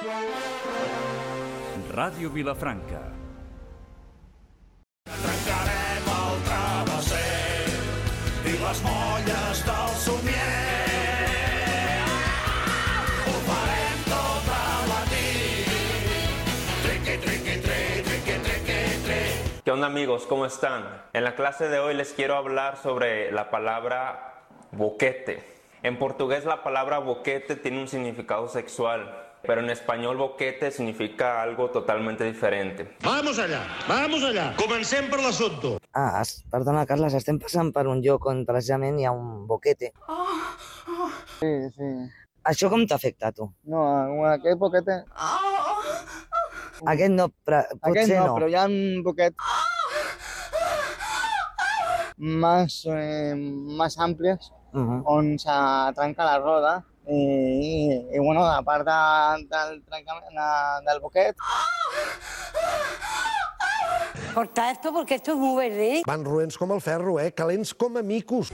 Ràdio Vilafranca. Trencarem el travesser i les molles del somier. Ho farem tota la nit. Triqui, triqui, triqui, triqui, triqui, triqui. ¿Qué onda, amigos? ¿Cómo están? En la clase de hoy les quiero hablar sobre la palabra boquete. En portugués la palabra boquete tiene un significado sexual, pero en español boquete significa algo totalmente diferente. Vamos allà. Comencem per l'assumpte. Perdona, Carles, estem passant per un lloc on precisament hi ha un boquete. Sí. Això com t'afecta, a tu? No, aquest boquete... Aquest no, però potser Aquest no, no. però hi ha un boquet más amplios, on se trenca la roda i bueno, a part del trencament del boquet... Corta esto porque esto es muy verde. Van roents com el ferro, calents com a micos.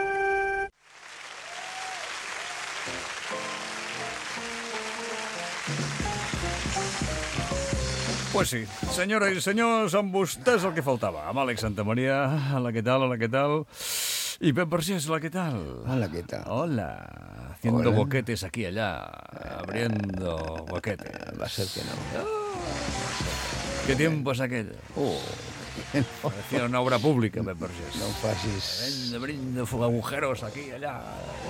Pues sí, senyores i senyors, amb vostès el que faltava. Amb Àlex Santamaria, hola, què tal, hola, què tal? Y Pep Vergés, hola, ¿qué tal? Hola, ¿qué tal? Hola. Haciendo boquetes aquí y allá, abriendo boquetes. Va a ser que no. ¿Qué tiempo es aquello? Parecía una obra pública, Pep Vergés. No facis... Abriendo agujeros aquí y allá,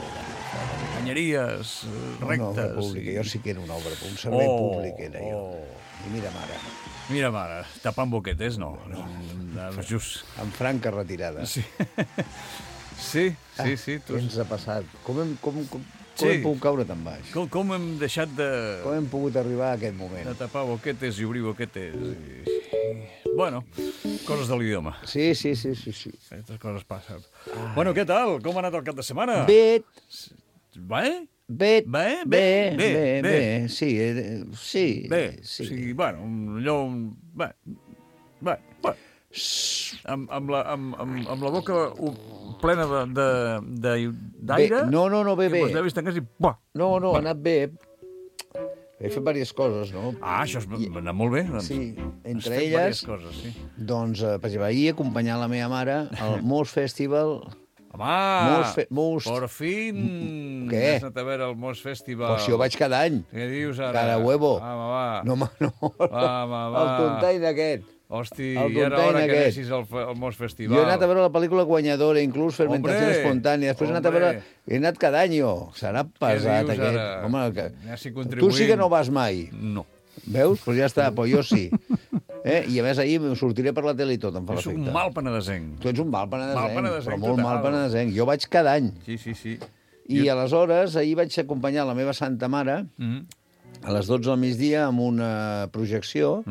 cañerías rectes. Una obra pública, jo sí que era una obra pública, un servei públic era jo. I mira, mare. Mira, mare, tapant boquetes, no. Just. En franca retirada. Sí. Sí. Què ens ha passat? Com hem pogut caure tan baix? Com hem deixat de... Com hem pogut arribar a aquest moment? De tapar boquetes i obrir boquetes. Bueno, coses de l'idioma. Sí. Aquestes coses passen. Bueno, què tal? Com ha anat el cap de setmana? Bé. Bé? Bé. Sí. Sí, bueno, allò... Bé. Amb la boca plena d'aire... No, bé. Els llavis tancats i... No, ha anat bé. He fet diverses coses, no? Això ha anat molt bé. Sí, entre elles... elles... Coses, sí. Doncs, per exemple, ahir acompanyar la meva mare al Mos Festival... Home, por fin! Què? Has anat a veure el Mos Festival. Pues si jo vaig cada any. Què dius ara? Cara huevo. Va. No. El tontain aquest. Hosti, i era hora que anessis al Mos Festival. Jo he anat a veure la pel·lícula guanyadora, inclús Fermentació Espontània. Després he anat cada any jo. Serà pesat aquest. Home, tu sí que no vas mai. No. Veus? Doncs ja està, però jo sí. I a més ahir em sortiré per la tele i tot, em fa l'efecte. És un mal penedesenc. Tu ets un mal penedesenc, però molt mal penedesenc. Jo vaig cada any. Sí. I aleshores, ahir vaig acompanyar la meva santa mare a les 12 del migdia amb una projecció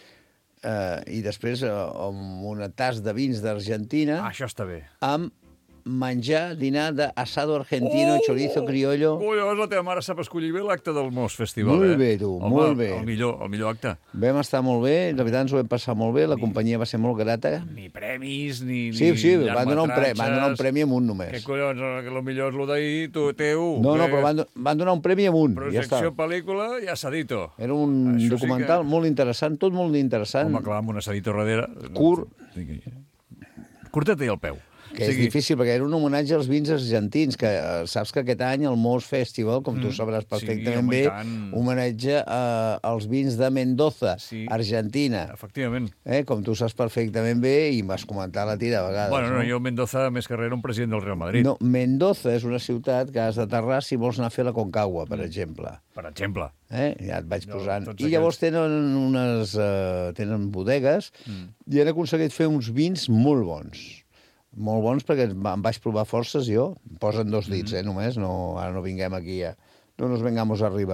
i després amb un tas de vins d'Argentina. Això està bé. Amb menjar, dinar d'asado argentino, chorizo criollo... Collons, la teva mare sap escollir bé l'acte del Mos Festival, Molt bé, tu, molt bé. El millor acte. Vam estar molt bé, de veritat ens ho vam passar molt bé, la companyia va ser molt grata. Ni premis, ni Sí, van donar un premi amb un només. Què collons, el millor és el d'ahir, teu. No, però van donar un premi amb un, ja està. Projecció pel·lícula i asadito. Era un documental molt interessant, tot molt interessant. Home, clar, amb un asadito darrere. Curt. Curtet i al peu. Que és difícil, perquè era un homenatge als vins argentins, que saps que aquest any el Mos Festival, com tu sabràs perfectament bé, homenatge als vins de Mendoza, Argentina. Efectivament. Com tu saps perfectament bé, i m'has comentat la tira a vegades. Bueno, no, jo Mendoza, més que res, era un president del Real Madrid. No, Mendoza és una ciutat que has d'aterrar si vols anar a fer la Concagua, per exemple. Per exemple. Ja et vaig posant. I llavors tenen bodegues i han aconseguit fer uns vins molt bons. Molt bons, perquè em vaig provar forces jo. Posen 2 dits, només. Ara no vinguem aquí ja. No nos vengamos arriba.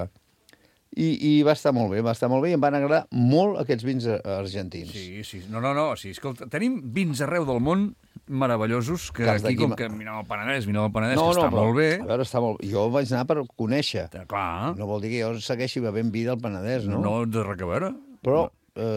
I va estar molt bé, i em van agradar molt aquests vins argentins. Sí. No. Sí, escolta, tenim vins arreu del món meravellosos, que aquí, com que vinem al Penedès, que està molt bé. A veure, està molt... Jo vaig anar per conèixer. Clar. No vol dir que jo segueixi bevent vi del Penedès, no? No, de res a veure. Però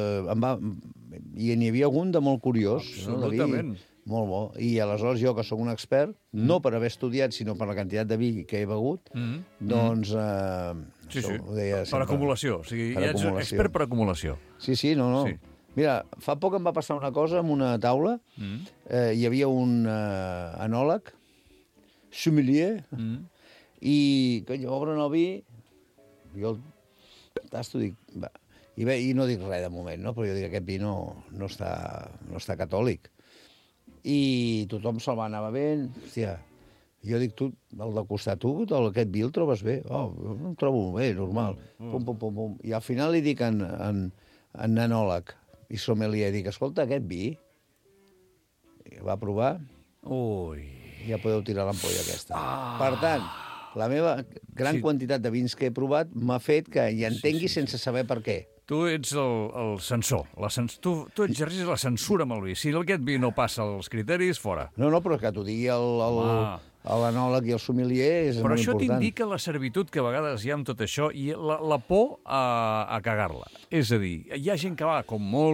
i n'hi havia algun de molt curiós. Absolutament. Molt bo. I aleshores jo, que sóc un expert, no per haver estudiat, sinó per la quantitat de vi que he begut, doncs Sí, sí. Ho deia Per sempre. acumulació. O sigui, Per ja ets acumulació. expert per acumulació. Sí, no. Sí. Mira, fa poc em va passar una cosa amb una taula. Hi havia un enòleg, sommelier, i quan obren el vi, jo el tasto, dic... Va. I no dic res de moment, no? Però jo dic, aquest vi no està catòlic. I tothom se'l va anar bevent. Hòstia, jo dic, tu, el del costat, tu, aquest vi el trobes bé? Oh, el trobo bé, normal. Pum. I al final li dic en enòleg i sommelier, dic, escolta, aquest vi, i va provar, Ui. ja podeu tirar l'ampolla aquesta. Per tant, la meva gran quantitat de vins que he provat m'ha fet que hi entengui sense saber per què. Tu ets el censor. Tu exercis la censura amb el vi. Si aquest vi no passa els criteris, fora. No, però que t'ho digui l'enòleg i el sommelier és Però molt això important. t'indica la servitud que a vegades hi ha amb tot això i la por a cagar-la. És a dir, hi ha gent que va com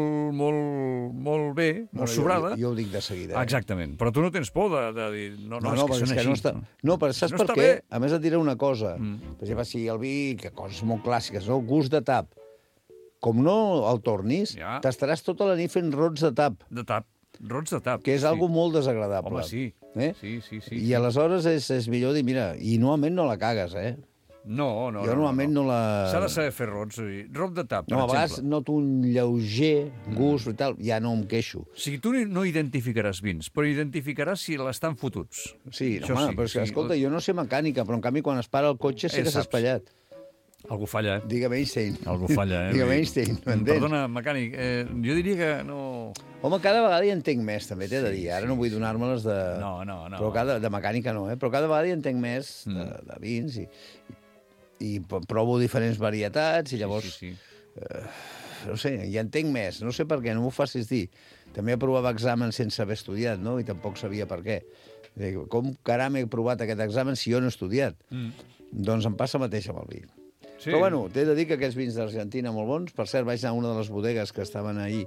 molt bé, molt sobrada. Jo ho dic de seguida. Exactament. Però tu no tens por de dir... No, és que són així. No, però saps per què? A més et diré una cosa. Per exemple, si el vi, que coses molt clàssiques, no? Gust de tap. Com no el tornis, t'estaràs tota la nit fent rots de tap. Rots de tap. Que és algo molt desagradable. Home, sí. Sí. I aleshores és millor dir, mira, i normalment no la cagues, No. Jo normalment no la... S'ha de saber fer rots. Rot de tap, per No, a exemple. vegades noto un lleuger gust i tal, ja no em queixo. O sigui, tu no identificaràs vins, però identificaràs si l'estan fotuts. Sí, home, però és que, escolta, jo no sé mecànica, però en canvi quan es para el cotxe sí que s'ha espatllat. Algú falla, Digue'm Einstein. Algú falla, Digue'm Einstein, m'entens? Perdona, mecànic, jo diria que no... Home, cada vegada hi entenc més, també t'he de dir. Ara no vull donar-me-les de... No. Però de mecànica no, Però cada vegada hi entenc més de vins i provo diferents varietats i llavors... Sí. No sé, hi entenc més. No sé per què, no m'ho facis dir. També aprovava exàmens sense haver estudiat, no? I tampoc sabia per què. Com caram he provat aquest examen si jo no he estudiat? Doncs em passa mateix amb el vi. Sí. Però bueno, t'he de dir que aquests vins d'Argentina molt bons. Per cert, vaig anar a una de les bodegues que estaven ahir,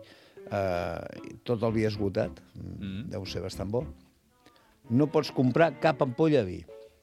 tot el vi esgotat. Deu ser bastant bo. No pots comprar cap ampolla de vi.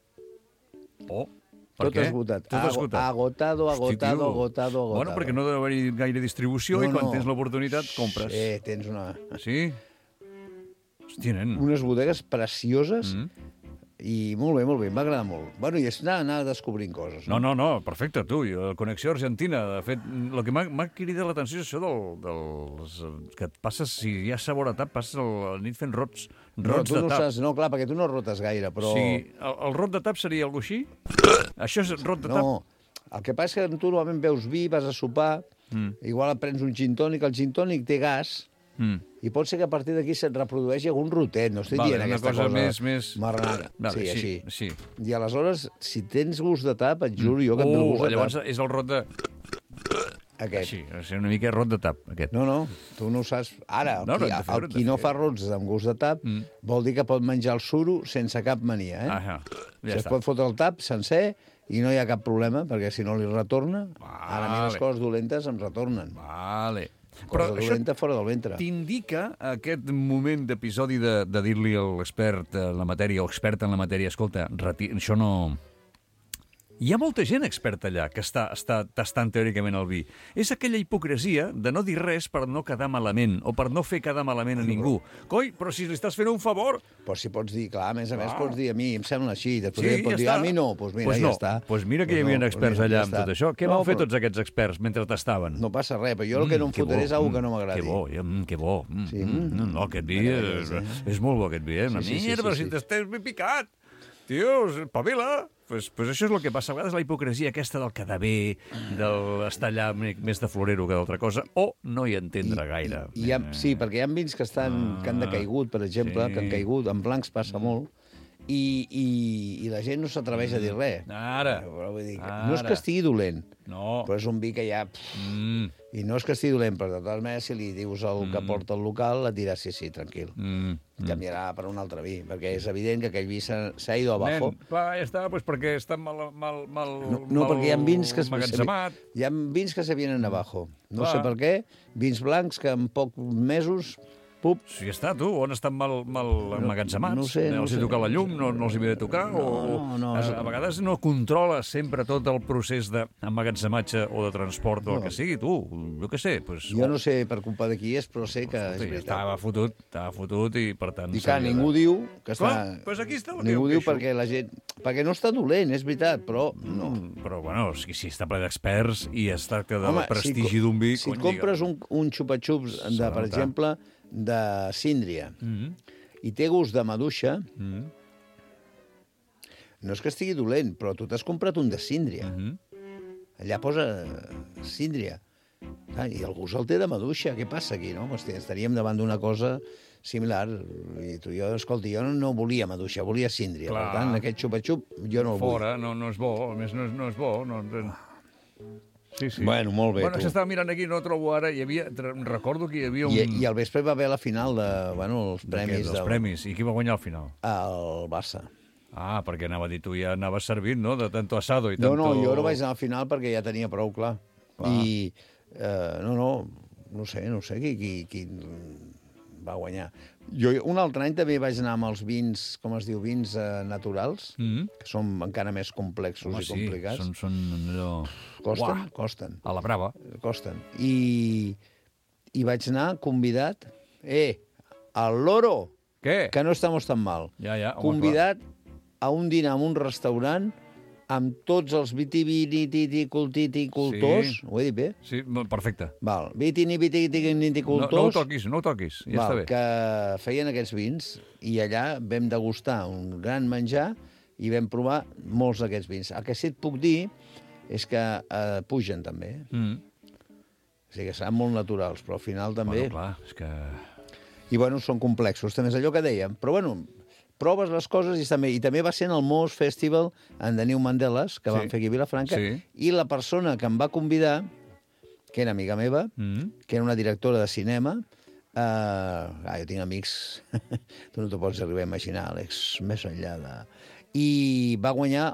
Oh, per tot què? esgotat. Tot esgotat. Agotado. Bueno, perquè no deu haver-hi gaire distribució i quan tens l'oportunitat compres. Tens una... Sí? Hòstia, nen. Unes bodegues precioses i molt bé, em va agradar molt. Bueno, i és anar descobrint coses. No, perfecte, tu. Connexió Argentina. De fet, el que m'ha cridat l'atenció és això dels... que et passes, si hi ha sabor a tap, passes la nit fent rots de tap. Saps, no, clar, perquè tu no rotes gaire, però... Sí, el rot de tap seria algú així? Això és rot de tap? No, el que passa és que tu normalment veus vi, vas a sopar, igual et prens un gin tònic, el gin tònic té gas, i pot ser que a partir d'aquí se't reprodueixi algun rotet, no estic dient aquesta cosa més... marranada. Vale, sí, així. Sí. I aleshores, si tens gust de tap, et juro jo que et ve el gust de tap. Llavors és el rot de... Aquest. Així, és una mica rot de tap, aquest. No, tu no ho saps. Ara, qui no fa rots amb gust de tap vol dir que pot menjar el suro sense cap mania, ja es pot fotre el tap sencer i no hi ha cap problema, perquè si no li retorna, ara a mi les coses dolentes em retornen. Vale. Cosa dolenta fora del ventre. T'indica aquest moment d'episodi de dir-li a l'expert en la matèria o expert en la matèria, escolta, això no... Hi ha molta gent experta allà que està tastant teòricament el vi. És aquella hipocresia de no dir res per no quedar malament o per no fer quedar malament a ningú. Coi, però si li estàs fent un favor... Però si pots dir, clar, a més pots dir a mi, em sembla així, després pots dir a mi no, doncs mira, ja està. Doncs mira que hi havia experts allà amb tot això. Què van fer tots aquests experts mentre tastaven? No passa res, però jo el que no em fotré és algú que no m'agradi. Que bo. No, aquest vi és molt bo, aquest vi, Una mierda, si t'estàs ben picat. Tio, espavila. Pues això és el que passa. A vegades la hipocresia aquesta del quedar bé, d'estar allà més de florero que d'altra cosa, o no hi entendre gaire. Sí, perquè hi ha vins que han decaigut, per exemple, que han caigut, en blancs passa molt, i la gent no s'atreveix a dir res. Ara. No és que estigui dolent, però és un vi que ja... I no és que estigui dolent, però de totes maneres, si li dius el que porta el local, et dirà sí, tranquil. Canviarà per un altre vi, perquè és evident que aquell vi s'ha ido abajo. Clar, ja està, perquè està mal no, perquè hi ha vins que hi ha vins que se vienen abajo. No sé per què. Vins blancs que en pocs mesos Pup. Sí, ja està, tu. On estan mal emmagatzemats? no ho sé, no ho Els hi sé. toca la llum, no els hi ve de tocar? No. A vegades no controla sempre tot el procés d'emmagatzematge o de transport o el que sigui, tu. Jo què sé. Pues, Jo no sé per culpa de qui és, però sé que és Escolta, veritat. estava fotut i, per tant... I clar, ningú diu que està... Clar, doncs aquí està. Ningú diu perquè la gent... Perquè no està dolent, és veritat, però no. Però, bueno, si està ple d'experts i es tracta del prestigi d'un vi... Si et compres un xupa-xups, per exemple, de síndria, i té gust de maduixa, no és que estigui dolent, però tu t'has comprat un de síndria. Allà posa síndria. I el gust el té de maduixa. Què passa aquí, no? Hòstia, estaríem davant d'una cosa similar. I tu, escolta, jo no volia maduixa, volia síndria. Clar. Per tant, aquest xupa-xup jo no el vull. Fora, no és bo. A més, no és bo. Sí. Bueno, molt bé, Bueno, tu. s'estava mirant aquí, no trobo ara, recordo que hi havia un... I al vespre va haver la final de, els premis. Els premis. I qui va guanyar al final? El Barça. Ah, perquè anava a dir, tu ja anaves servint, no?, de tanto asado i tanto... No, jo no vaig anar al final perquè ja tenia prou, clar. I, no sé qui va guanyar. Jo un altre any també vaig anar amb els vins, com es diu, vins naturals, que són encara més complexos i complicats. Són allò... Costen. A la brava. Costen. I vaig anar convidat... al Loro! Què? Que no estamos tan mal. Ja, home, Convidat a un dinar en un restaurant amb tots els vitivinicultors. Sí. Ho he dit bé? Sí, perfecte. Val. Vitivinicultors. No ho toquis, ja està bé. Que feien aquests vins i allà vam degustar un gran menjar i vam provar molts d'aquests vins. El que sí et puc dir és que pugen també. O sigui que seran molt naturals, però al final també... Bueno, clar, és que... I, bueno, són complexos, també és allò que dèiem. Però, bueno, proves les coses i també va ser en el Moos Festival en Deniu Mandeles, que van fer aquí a Vilafranca, i la persona que em va convidar, que era amiga meva, que era una directora de cinema, jo tinc amics, tu no t'ho pots arribar a imaginar, Àlex, més enllà de... I va guanyar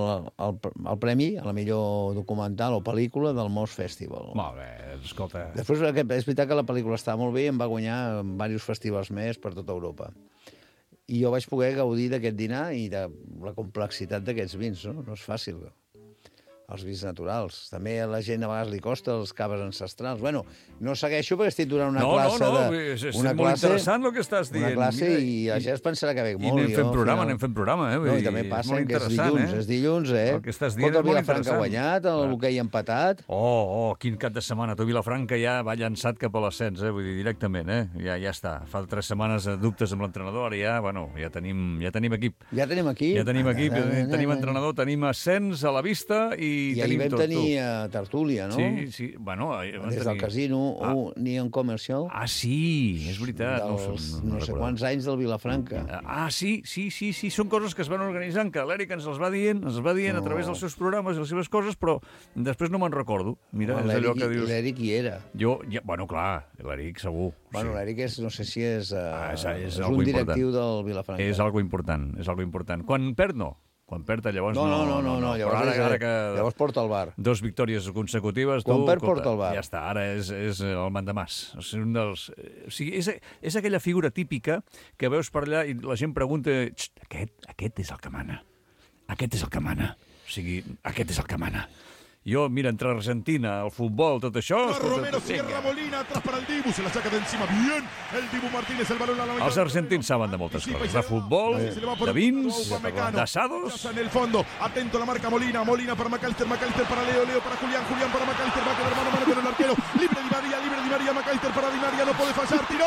el premi a la millor documental o pel·lícula del Moos Festival. Molt bé, escolta... Després és veritat que la pel·lícula estava molt bé i em va guanyar en diversos festivals més per tota Europa. I jo vaig poder gaudir d'aquest dinar i de la complexitat d'aquests vins, no? No és fàcil, els vins naturals. També a la gent a vegades li costa els caves ancestrals. Bueno, no segueixo perquè estic donant una classe de... és molt interessant el que estàs dient. Una classe i la gent es pensarà que veig molt. I anem fent programa, No, i també passa que és dilluns, El que estàs dient és molt Vilafranca ha guanyat, l'hoquei empatat. Quin cap de setmana. Tu, Vilafranca ja va llançat cap a l'ascens, vull dir, directament, Ja està. Fa 3 setmanes de dubtes amb l'entrenador, ara ja tenim equip. Ja tenim equip. Tenim entrenador, tenim ascens a la vista i ahir vam tenir tertúlia, no? Sí. Bueno, des del casino, Neon Commercial. Ah, sí, és veritat. No sé quants anys del Vilafranca. Sí, són coses que es van organitzant, que l'Eric ens les va dient a través dels seus programes i les seves coses, però després no me'n recordo. Mira, és allò que dius... L'Eric hi era. Bueno, clar, l'Eric segur. Bueno, l'Eric no sé si és és un directiu del Vilafranca. És algo important. Quan perd, no. Quan perd, llavors no. Llavors porta al bar. 2 victòries consecutives. Quan perd, porta al bar. Ja està, ara és el mandamàs. És un dels... O sigui, és aquella figura típica que veus per allà i la gent pregunta aquest és el que mana. Aquest és el que mana. O sigui, aquest és el que mana. Jo, mira, entre Argentina, el futbol, tot això... Romero cierra Molina, atrás para el Dibu, se la saca de encima, bien, el Dibu Martínez, el balón a la mitad. Els argentins saben de moltes coses, de futbol, de vins, d'asados... En el fondo, atento la marca Molina para McAllister para Leo para Julián para McAllister, va a quedar mano con el arquero, libre Di María, McAllister para Di María, no puede fallar, tiró.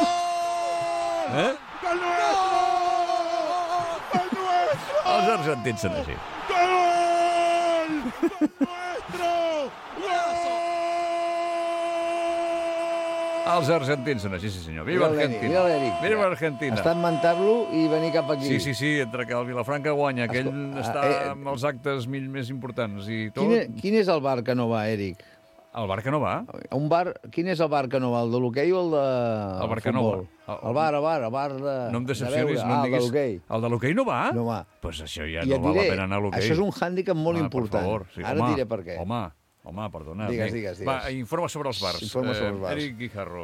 ¡Gol nuestro! Els argentins són així. Els argentins són així, sí senyor. Viva Argentina. Viva Argentina. Està en mentar-lo i venir cap aquí. Sí, entre que el Vilafranca guanya, que ell està amb els actes més importants i tot... Quin és el bar que no va, Eric? El bar que no va? Quin és el bar que no va? El de l'hoquei o el de el bar que no va. El bar de... No em decepcionis, no em diguis... El de l'hoquei no va? No va. Doncs això ja no val la pena anar a l'hoquei. Això és un hàndicap molt important. Ara diré per què. Home, Home, perdona. Digues. Va, informa sobre els bars. Informa sobre els bars. Eric Guijarro.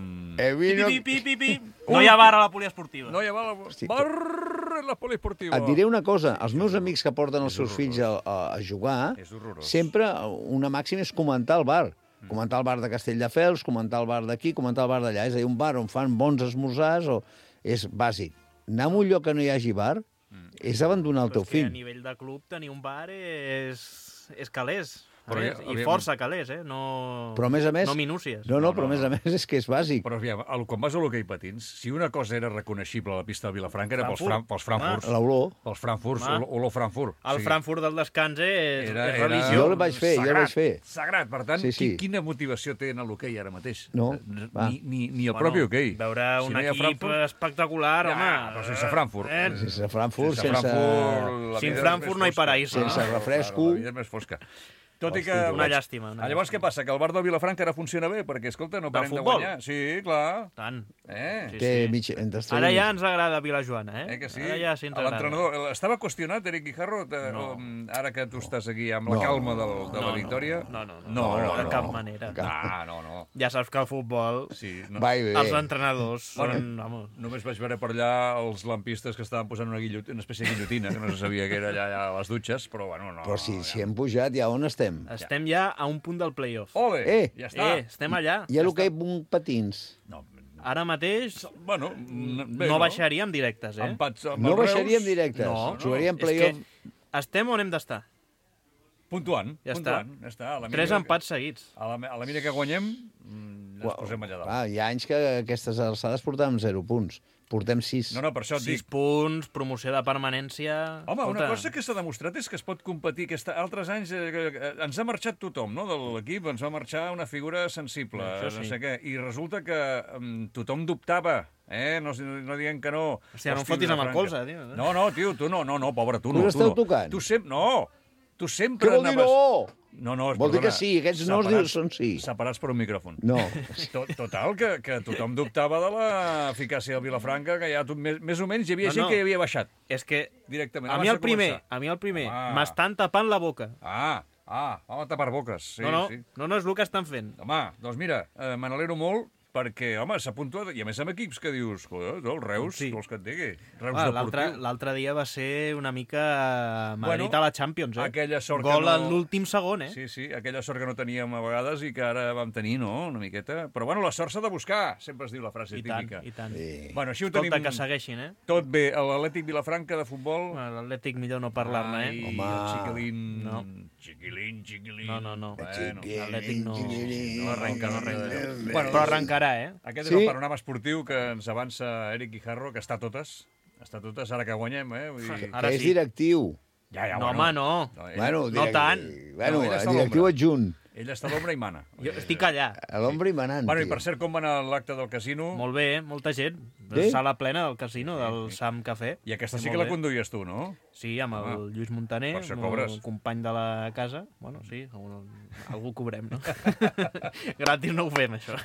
No hi ha bar a la poliesportiva. No hi ha bar a la poliesportiva. Et diré una cosa. Els meus amics que porten els seus fills a jugar, sempre una màxima és comentar el bar. Comentar el bar de Castelldefels, comentar el bar d'aquí, comentar el bar d'allà. És a dir, un bar on fan bons esmorzars, és bàsic. Anar a un lloc que no hi hagi bar és abandonar el teu fill. A nivell de club tenir un bar és calés. I força calés, no... Però a més, no minúcies. No, però a més és que és bàsic. Però aviam, quan vas a l'hoquei patins, si una cosa era reconeixible a la pista de Vilafranca era pels Frankfurts. L'olor. Pels Frankfurts, olor Frankfurt. El Frankfurt del descans és religió. Jo el vaig fer. Sagrat, per tant, quina motivació té anar a l'hoquei ara mateix? No. Ni el propi hoquei. Veure un equip espectacular, home. Però sense Frankfurt. Sense Frankfurt, Sin Frankfurt no hi paraís. Sense refresco. La vida és més fosca. Tot i que... Una llàstima. Llavors, què passa? Que el bar de Vilafranca ara funciona bé? Perquè, escolta, no parem de guanyar. Sí, clar. Tant. Ara ja ens agrada Vilajoana, que sí? Ara ja sí ens agrada. L'entrenador estava qüestionat, Eric Guijarro, ara que tu estàs aquí amb la calma de la victòria? No, de cap manera. No. Ja saps que el futbol, els entrenadors són... Només vaig veure per allà els lampistes que estaven posant una espècie de guillotina, que no se sabia que era allà a les dutxes, però bueno, no. Però si hem pujat, ja on estem? Estem ja a un punt del play-off. Ole, ja està. Estem allà. I a l'hoquei patins? Ara mateix no baixaríem directes, No baixaríem directes? Jugaríem play-off? Estem on hem d'estar. Puntuant. Ja està. 3 empats seguits. A la mira que guanyem, ens posem allà dalt. Hi ha anys que aquestes alçades portàvem 0 punts. Portem 6. No, per això et dic. 6 punts, promoció de permanència... Home, una cosa que s'ha demostrat és que es pot competir. Altres anys ens ha marxat tothom, no?, de l'equip. Ens va marxar una figura sensible, no sé què. I resulta que tothom dubtava. No dient que no. Hòstia, no em fotis amb el colze, tio. No, tio, tu no, pobre, tu no. Tu l'esteu tocant? Tu sempre anaves... Què vol dir no? No, vol dir que sí, aquests no són sí. Separats per un micròfon. No. Total, que tothom dubtava de l'eficàcia del Vilafranca, que ja més o menys hi havia gent que hi havia baixat. És que directament. A mi el primer, m'estan tapant la boca. Vam a tapar boques. No, és el que estan fent. Home, doncs mira, me n'alegro molt, perquè, home, s'ha puntuat, i a més amb equips que dius, el Reus, vols que et digui? Reus deportiu. L'altre dia va ser una mica Madrid a la Champions, Aquella sort gol en l'últim segon, Sí, aquella sort que no teníem a vegades i que ara vam tenir, no?, una miqueta. Però, bueno, la sort s'ha de buscar, sempre es diu la frase típica. I tant. Bueno, així ho tenim... que segueixin, Tot bé. L'Atlètic Vilafranca de futbol... L'Atlètic millor no parlar-ne, Home, Chiquilín. No. L'Atlètic no arrenca. Però arrencarà, Aquest és el panorama esportiu que ens avança Eric Guijarro, que està a totes, ara que guanyem, Que és directiu. No, home, no. No tant. Bueno, directiu adjunt. Ell està a l'ombra i mana. Jo estic allà. A l'ombra i manant. Bueno, i per cert, com va anar l'acte del casino? Molt bé, molta gent. Sala plena del casino, del Sam Café. I aquesta sí que la conduïes tu, no? Sí, amb el Lluís Montaner, el company de la casa. Bueno, sí, algú cobrem, no? Gratis no ho fem, això.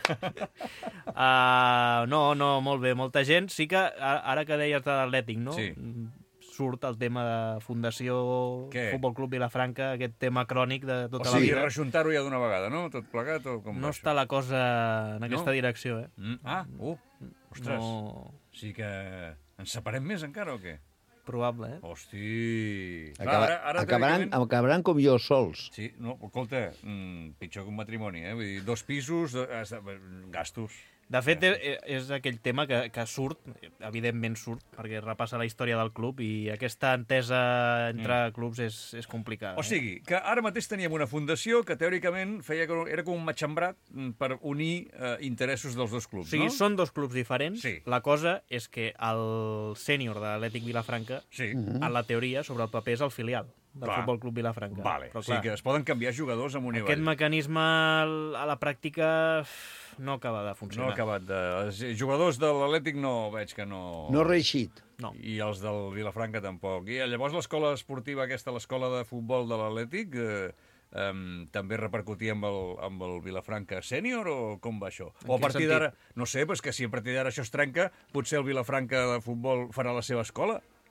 No, molt bé, molta gent. Sí que, ara que deies de l'Atlètic, no? Sí. Surt el tema de Fundació Futbol Club Vilafranca, aquest tema crònic de tota la vida. O sigui, rejuntar-ho ja d'una vegada, no? Tot plegat o com no està la cosa en aquesta direcció, Ostres. O sigui que ens separem més encara o què? Probable, Hosti... Acabaran com jo, sols. Sí, no, escolta, pitjor que un matrimoni, Vull dir, 2 pisos, gastos... De fet, és aquell tema que surt, evidentment surt, perquè repassa la història del club i aquesta entesa entre clubs és complicada. O sigui, que ara mateix teníem una fundació que teòricament era com un matxembrat per unir interessos dels dos clubs, no? O sigui, són 2 clubs diferents. La cosa és que el sènior de l'Atlètic Vilafranca, en la teoria, sobre el paper, és el filial del Futbol Club Vilafranca. O sigui que es poden canviar jugadors amunt i avall. Aquest mecanisme a la pràctica no acaba de funcionar. No ha acabat de... Els jugadors de l'Atlètic veig que no... No ha reeixit. No. I els del Vilafranca tampoc. I llavors l'escola esportiva aquesta, l'escola de futbol de l'Atlètic, també repercutia amb el Vilafranca sènior o com va això? O a partir d'ara... No sé, però és que si a partir d'ara això es trenca, potser el Vilafranca de futbol farà la seva escola.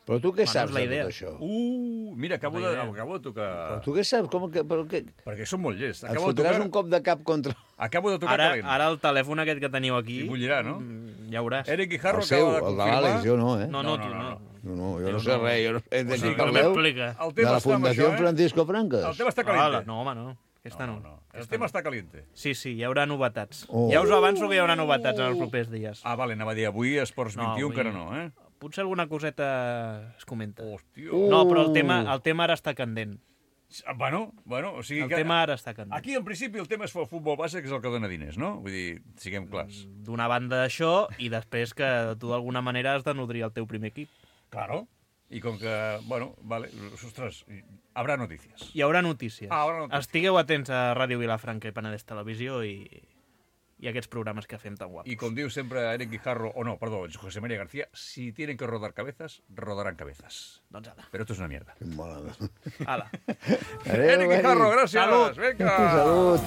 Però tu què saps la de idea. tot això? Mira, acabo de tocar... Però tu què saps? Perquè som molt llest. Et fotràs un cop de cap contra... Acabo de tocar calent. Ara el telèfon aquest que teniu aquí... I bullirà, no? Ja veuràs. Eric Guijarro El seu, acaba de el confirmar... de l'Àlex, jo no, eh? No, Jo no sé res, jo no sé de què no parleu. m'explica. De la Fundació Francisco Franques. El tema està caliente. No, home, no. Aquesta no. El tema està caliente. Sí, hi haurà novetats. Ja us avanço que hi haurà novetats en els propers dies. Vale, anava a dir, avui Esports 21 encara no, eh? Potser alguna coseta es comenta. Hòstia. No, però el tema ara està candent. Bueno, o sigui el tema ara està candent. Aquí, en principi, el tema és el futbol base, que és el que dona diners, no? Vull dir, siguem clars. D'una banda això, i després que tu d'alguna manera has de nodrir el teu primer equip. Claro. I com que, vale, ostres, habrà notícies. Hi haurà notícies. Haurà notícies. Estigueu atents a Ràdio Vilafranca i Penedès Televisió i aquests programes que fem tan guapos. Y como digo siempre a Eric Guijarro, José María García, si tienen que rodar cabezas, rodarán cabezas. Doncs ala. Pero esto es una mierda. Ala. Eric Guijarro, gracias. Salut. Venga. Salut.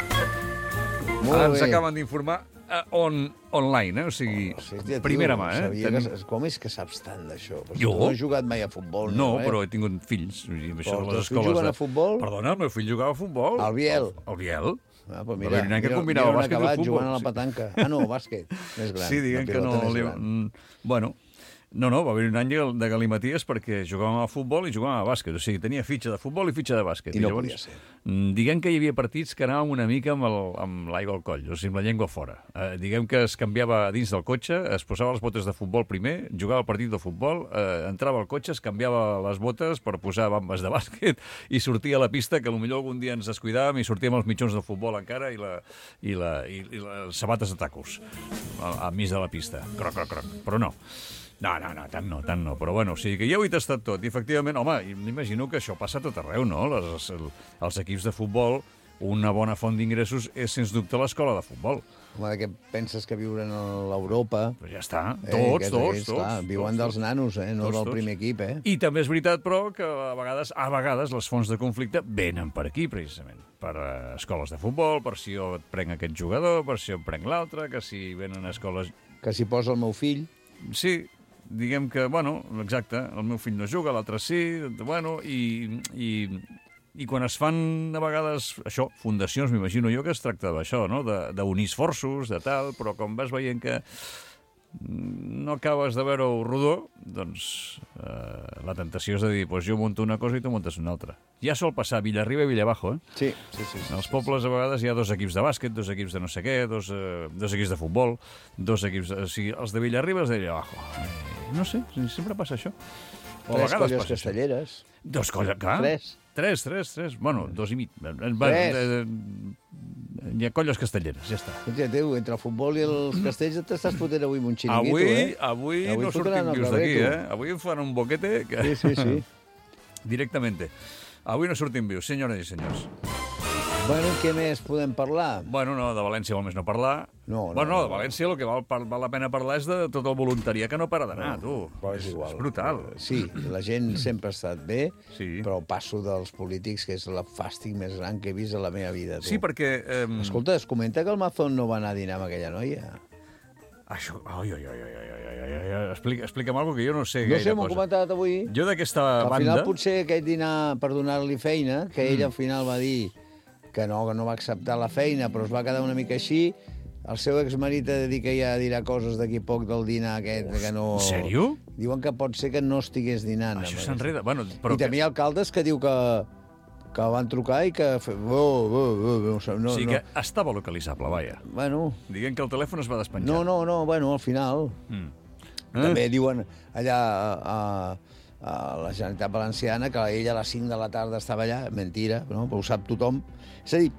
Ens acaben d'informar online, o sigui, primera mà, Com és que saps tant d'això? Jo? No he jugat mai a futbol. No, però he tingut fills. Però els fills juguen a futbol? Perdona, el meu fill jugava a futbol. Al Biel? Al Biel. Pues mira, que combinava bàsquet i futbol. Jugant a la petanca. No, bàsquet, més gran. Sí, diguem que no... Bueno, va haver un any de galimaties perquè jugàvem a futbol i jugàvem a bàsquet. O sigui, tenia fitxa de futbol i fitxa de bàsquet. I no podia ser. Diguem que hi havia partits que anàvem una mica amb l'aigua al coll, o sigui, amb la llengua fora. Diguem que es canviava dins del cotxe, es posava les botes de futbol primer, jugava el partit de futbol, entrava al cotxe, es canviava les botes per posar bambes de bàsquet i sortia a la pista, que potser algun dia ens descuidàvem i sortíem els mitjons de futbol encara i les sabates de tacos a mig de la pista. Croc. Però no. No, tant no. Però bueno, o sigui que ja ho he tastat tot. I efectivament, home, m'imagino que això passa a tot arreu, no? Els equips de futbol, una bona font d'ingressos és, sens dubte, l'escola de futbol. Home, què penses que viuen a l'Europa? Pues ja està, tots. Viuen dels nanos, no del primer equip, I també és veritat, però, que a vegades les fonts de conflicte venen per aquí, precisament. Per escoles de futbol, per si jo et prenc aquest jugador, per si jo et prenc l'altre, que si venen a escoles... Que si posa el meu fill... Sí, diguem que, exacte, el meu fill no juga, l'altre sí, i quan es fan, a vegades, això, fundacions, m'imagino jo que es tracta d'això, no?, d'unir esforços, de tal, però com vas veient que no acabes de veure-ho rodó, doncs la tentació és de dir, jo monto una cosa i tu montes una altra. Ja sol passar a Villarriba i Villabajo, Sí. En els pobles a vegades hi ha 2 equips de bàsquet, 2 equips de no sé què, 2 equips de futbol, 2 equips... O sigui, els de Villarriba i els de Villabajo. No sé, sempre passa això. 3 colles castelleres. 2 colles, clar. 3. Bueno, 2 i mig. 3. Hi ha colles castelleres, ja està. Entre el futbol i els castells t'estàs fotent avui un xiringuito, Avui no sortim vius d'aquí, Avui em fan un boquete... Sí. Directament. Avui no sortim vius, senyores i senyors. Bueno, què més podem parlar? Bueno, no, de València vol més no parlar. No, de València el que val la pena parlar és de tot el voluntariat que no para d'anar, tu. Però és igual. És brutal. Sí, la gent sempre ha estat bé, sí. Però passo dels polítics, que és el fàstic més gran que he vist a la meva vida, tu. Sí, perquè... Escolta, es comenta que el Mazón no va anar a dinar amb aquella noia. Això... Explica'm alguna cosa que jo no sé gaire cosa. No sé, m'ho he comentat avui. Jo d'aquesta banda... Al final potser aquell dinar per donar-li feina, que ell al final va dir que no va acceptar la feina, però es va quedar una mica així. El seu exmarit ha de dir que ja dirà coses d'aquí poc del dinar aquest, que no... En sèrio? Diuen que pot ser que no estigués dinant. Això s'enreda. Bueno, I també hi ha alcaldes que diu que van trucar i que... O sigui que estava localitzable, vaja. Bueno... Diguem que el telèfon es va despenjar. No, bueno, al final... També diuen allà a la Generalitat Valenciana que ella a les 5 de la tarda estava allà. Mentira, no? Però ho sap tothom. És a dir,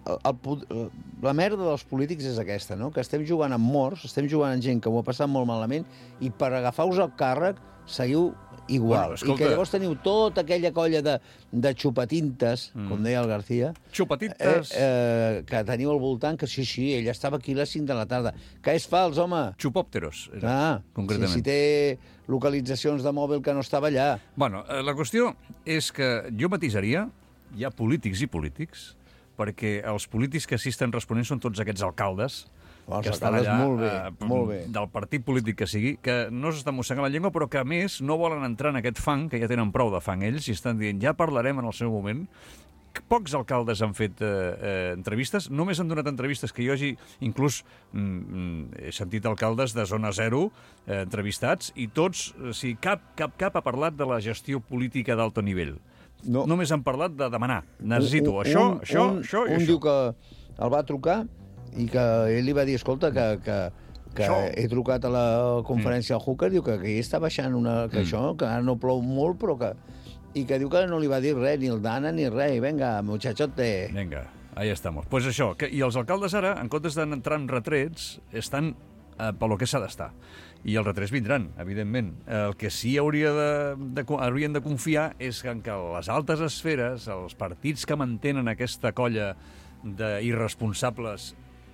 la merda dels polítics és aquesta, no? Que estem jugant amb morts, estem jugant amb gent que ho ha passat molt malament i per agafar-vos el càrrec seguiu igual. I que llavors teniu tota aquella colla de xupatintes, com deia el García, xupatintes, que teniu al voltant, que sí, ell estava aquí a les 5 de la tarda. Que és fals, home! Xupòpteros, concretament. Si té localitzacions de mòbil que no estava allà. Bueno, la qüestió és que jo matisaria, hi ha polítics i polítics, perquè els polítics que sí estan responent són tots aquests alcaldes que estan allà, del partit polític que sigui, que no s'estan mossegant la llengua, però que, a més, no volen entrar en aquest fang, que ja tenen prou de fang ells, i estan dient, ja parlarem en el seu moment. Pocs alcaldes han fet entrevistes, només han donat entrevistes que jo hagi, inclús he sentit alcaldes de zona zero entrevistats, i tots, o sigui, cap ha parlat de la gestió política d'alto nivell. No. Només han parlat de demanar, necessito això i això. Un diu que el va trucar i que ell li va dir, escolta, que he trucat a la conferència del Hooker, diu que ell està baixant que això, que ara no plou molt, però que... I que diu que no li va dir res, ni el Dana, ni res. I venga, muchachote. Venga, ahí estamos. Pues això, i els alcaldes ara, en comptes d'entrar en retrets, estan per lo que s'ha d'estar. I els retrets vindran, evidentment. El que sí haurien de confiar és que les altes esferes, els partits que mantenen aquesta colla d'irresponsables,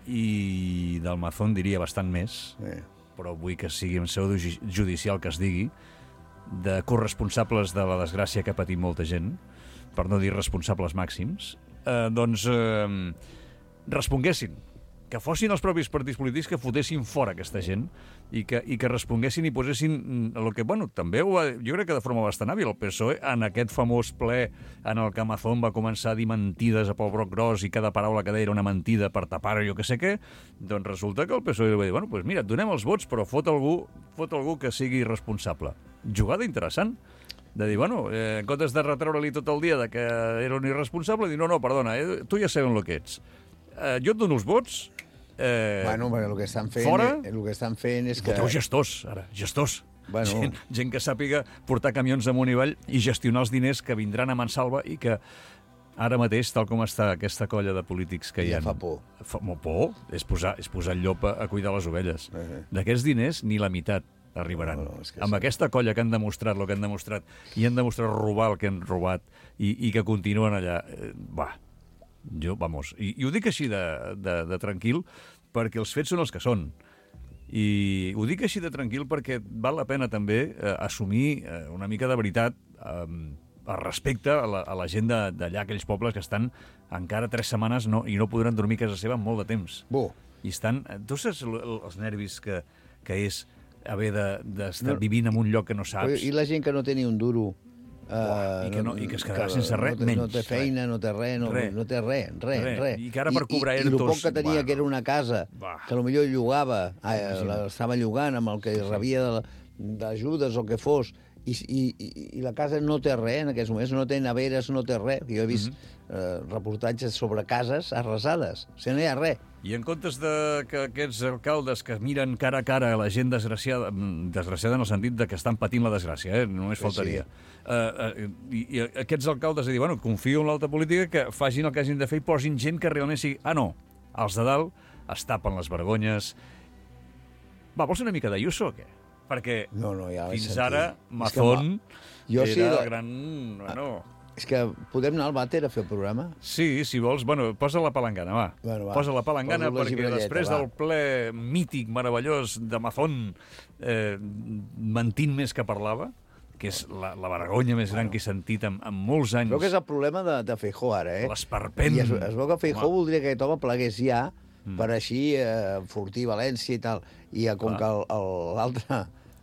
i del Mazón diria bastant més, però vull que sigui en seu judicial que es digui, de corresponsables de la desgràcia que ha patit molta gent, per no dir responsables màxims, doncs responguessin. Que fossin els propis partits polítics que fotessin fora aquesta gent i que responguessin i posessin el que, bueno, també jo crec que de forma bastant hàbil el PSOE, en aquest famós ple en el que Mazón va començar a dir mentides a Pol Broc Gros i cada paraula que deia era una mentida per tapar jo que sé què, doncs resulta que el PSOE va dir, bueno, doncs mira, et donem els vots, però fot algú que sigui responsable. Jugada interessant. De dir, bueno, en comptes de retreure-li tot el dia de que era un irresponsable, dir, no, perdona, tu ja sabem el que ets. Jo et dono els vots. Bueno, el que estan fent, fora, el que estan fent és que... Voteu gestors, ara, gestors. Bueno. Gent que sàpiga portar camions amunt i avall i gestionar els diners que vindran a Mansalva i que ara mateix, tal com està aquesta colla de polítics que hi ha... Ja fa por. Por? És posar el llop a cuidar les ovelles. D'aquests diners, ni la meitat arribaran. Amb aquesta colla que han demostrat el que han demostrat i han demostrat robar el que han robat i que continuen allà, i ho dic així de tranquil perquè els fets són els que són, i ho dic així de tranquil perquè val la pena també assumir una mica de veritat respecte a la gent d'allà, aquells pobles que estan encara 3 setmanes i no podran dormir a casa seva molt de temps. I estan... Tu saps els nervis que és haver d'estar vivint en un lloc que no saps? I la gent que no té ni un duro... I que es quedarà sense res, menys. No té feina, no té res, no té res. I que ara per cobrar ERTOs... I el poc que tenia, que era una casa, que potser llogava, estava llogant amb el que rebia d'ajudes o que fos, i la casa no té res en aquests moments, no té neveres, no té res. Jo he vist reportatges sobre cases arrasades, o sigui, no hi ha res. I en comptes que aquests alcaldes que miren cara a cara a la gent desgraciada en el sentit de que estan patint la desgràcia, només faltaria. I aquests alcaldes, dir, bueno, confio en l'alta política que facin el que hagin de fer i posin gent que realment sigui... No, els de dalt es tapen les vergonyes. Vols una mica d'Ayuso o què? Perquè fins ara Mazón era el gran... És que podem anar al vàter a fer el programa? Sí, si vols. Bueno, posa la palangana, va. Posa la palangana perquè després del ple mític, meravellós de Mazón mentint més que parlava, que és la vergonya més gran que he sentit en molts anys. Veu que és el problema de Feijóo ara, L'esperpent. I es veu que Feijóo voldria que aquest home plegués ja per així enfortir València i tal. I com que l'altre,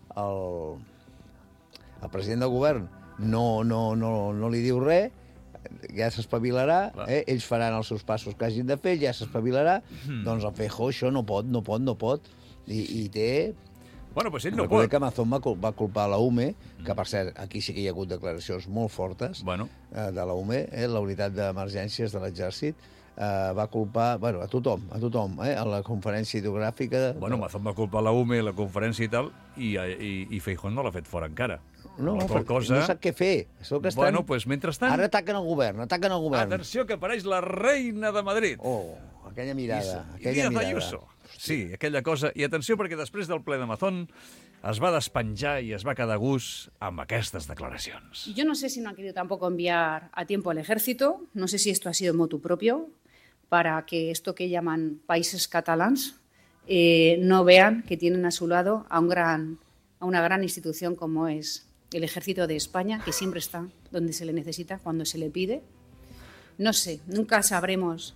el president del govern, no li diu res, ja s'espavilarà, ells faran els seus passos que hagin de fer, ja s'espavilarà, doncs el Feijóo això no pot, i té... Bueno, pues ell no pot. Que Mazón va culpar la UME, que per cert, aquí sí que hi ha hagut declaracions molt fortes de la UME, la unitat d'emergències de l'exèrcit, va culpar a tothom, a la conferència hidrogràfica... Bueno, Mazón va culpar la UME, la conferència i tal, i Feijóo no l'ha fet fora encara. No sap què fer. Bueno, doncs mentrestant... Ara ataquen el govern. Atenció, que apareix la reina de Madrid. Oh, aquella mirada. Sí, aquella cosa. I atenció, perquè després del ple de Mazón es va despenjar i es va quedar a gust amb aquestes declaracions. Yo no sé si no han querido tampoco enviar a tiempo al ejército, no sé si esto ha sido motu propio, para que esto que llaman países catalans no vean que tienen a su lado a una gran institución como es el Ejército de España, que siempre está donde se le necesita, cuando se le pide. No sé, nunca sabremos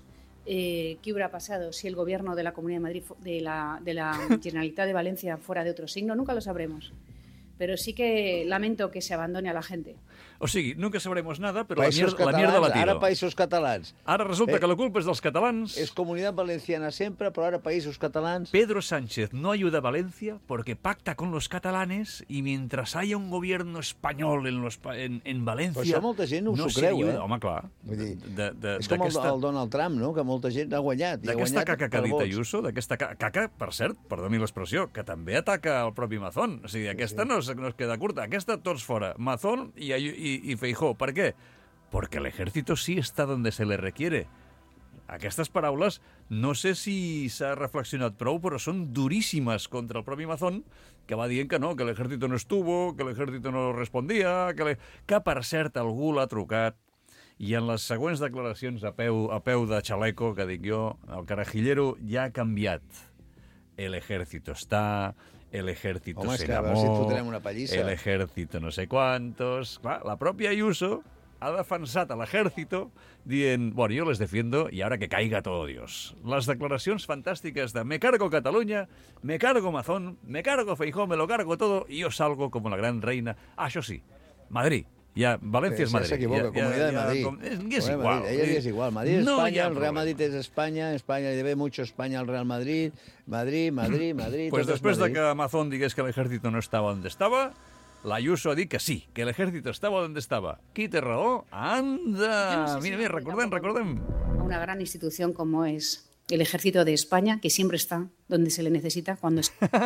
qué hubiera pasado si el gobierno de la Comunidad de Madrid, de la Generalitat de Valencia, fuera de otro signo. Nunca lo sabremos. Pero sí que lamento que se abandone a la gente. O sigui, nunca sabremos nada, però Països la mierda la tiro. Ara Països Catalans. Ara resulta que la culpa és dels catalans. És Comunitat Valenciana sempre, però ara Països Catalans. Pedro Sánchez no ayuda a Valencia porque pacta con los catalanes y mientras haya un gobierno español en Valencia... Però això molta gent no s'ho creu, ayuda. Home, clar. Vull dir, és com el Donald Trump, no? Que molta gent ha guanyat. D'aquesta caca que ha dit Ayuso, d'aquesta caca, per cert, perdoni l'expressió, que també ataca el propi Mazón. O sigui, aquesta no es queda curta. Aquesta tots fora. Mazón y Feijóo. ¿Per què? Porque el ejército sí está donde se le requiere. Aquestes paraules no sé si s'ha reflexionat prou, però són duríssimes contra el propi Mazón, que va dient que no, que l'ejército no estuvo, que l'ejército no respondía, que per cert algú l'ha trucat, i en les següents declaracions a peu de xaleco, que dic jo, el carajillero ja ha canviat. El ejército está... El ejército se llamó, el ejército no sé cuántos... Clar, la pròpia Ayuso ha defensat a l'ejército dient, bueno, yo les defiendo y ahora que caiga todo Dios. Les declaracions fantàstiques de me cargo Catalunya, me cargo Mazón, me cargo Feijóo, me lo cargo todo y yo salgo como la gran reina. Ah, això sí, Madrid. Ja, València és Madrid. S'equivoca, Comunitat de Madrid. És igual. Ella és igual. Madrid és España, el Real Madrid és España, España li debe mucho España al Real Madrid, Madrid. Pues después de que Mazón digués que l'ejército no estava on estava, la Ayuso ha dit que sí, que l'ejército estava on estava. Qui té raó? Anda! Mira, recordem. Una gran institución como es el Ejército de España, que siempre está donde se le necesita cuando...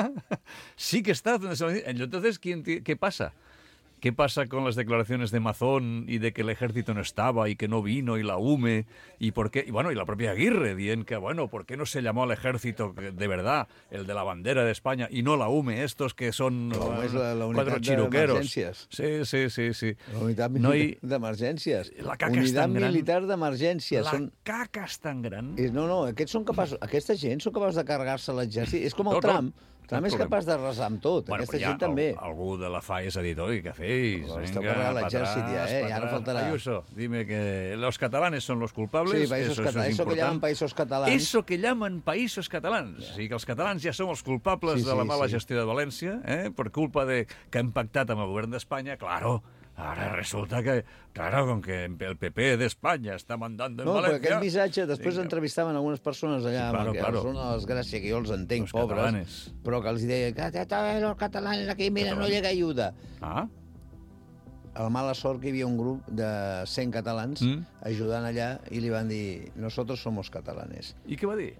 Sí que está donde se le necesita. Entonces, ¿qué pasa? ¿Qué pasa con las declaraciones de Mazón y de que el ejército no estaba y que no vino y la UME y por qué? Y bueno, y la propia Aguirre dient que, bueno, ¿por qué no se llamó al ejército de verdad, el de la bandera de España, y no la UME, estos que son la cuatro chiruqueros? Sí. La unitat militar d'emergències. La caca és tan gran. Unitat militar d'emergències. La caca és tan gran. No, aquesta gent són capaços de carregar-se l'exèrcit. És com el Trump. Trump és capaç de resar amb tot. Bueno, aquesta gent també. Algú de la FAES ha dit, oi, què feis? Esteu carregant l'exèrcit ja, i ara faltarà. Ayuso, dime que los catalanes son los culpables. Sí, països catalans. Eso que llaman països catalans. Eso que llaman països catalans. O sigui que els catalans ja som els culpables de la mala gestió de València, per culpa de que hem pactat amb el govern d'Espanya, claro. Ara resulta que, claro, com que el PP d'Espanya està mandant en València... No, perquè aquest missatge, després entrevistaven algunes persones allà, que són una desgràcia, que jo els entenc, pobres, però que els deia que els catalans aquí, mira, no llega ajuda. Ah? A la mala sort que hi havia un grup de 100 catalans ajudant allà i li van dir, nosotros somos catalanes. I què va dir?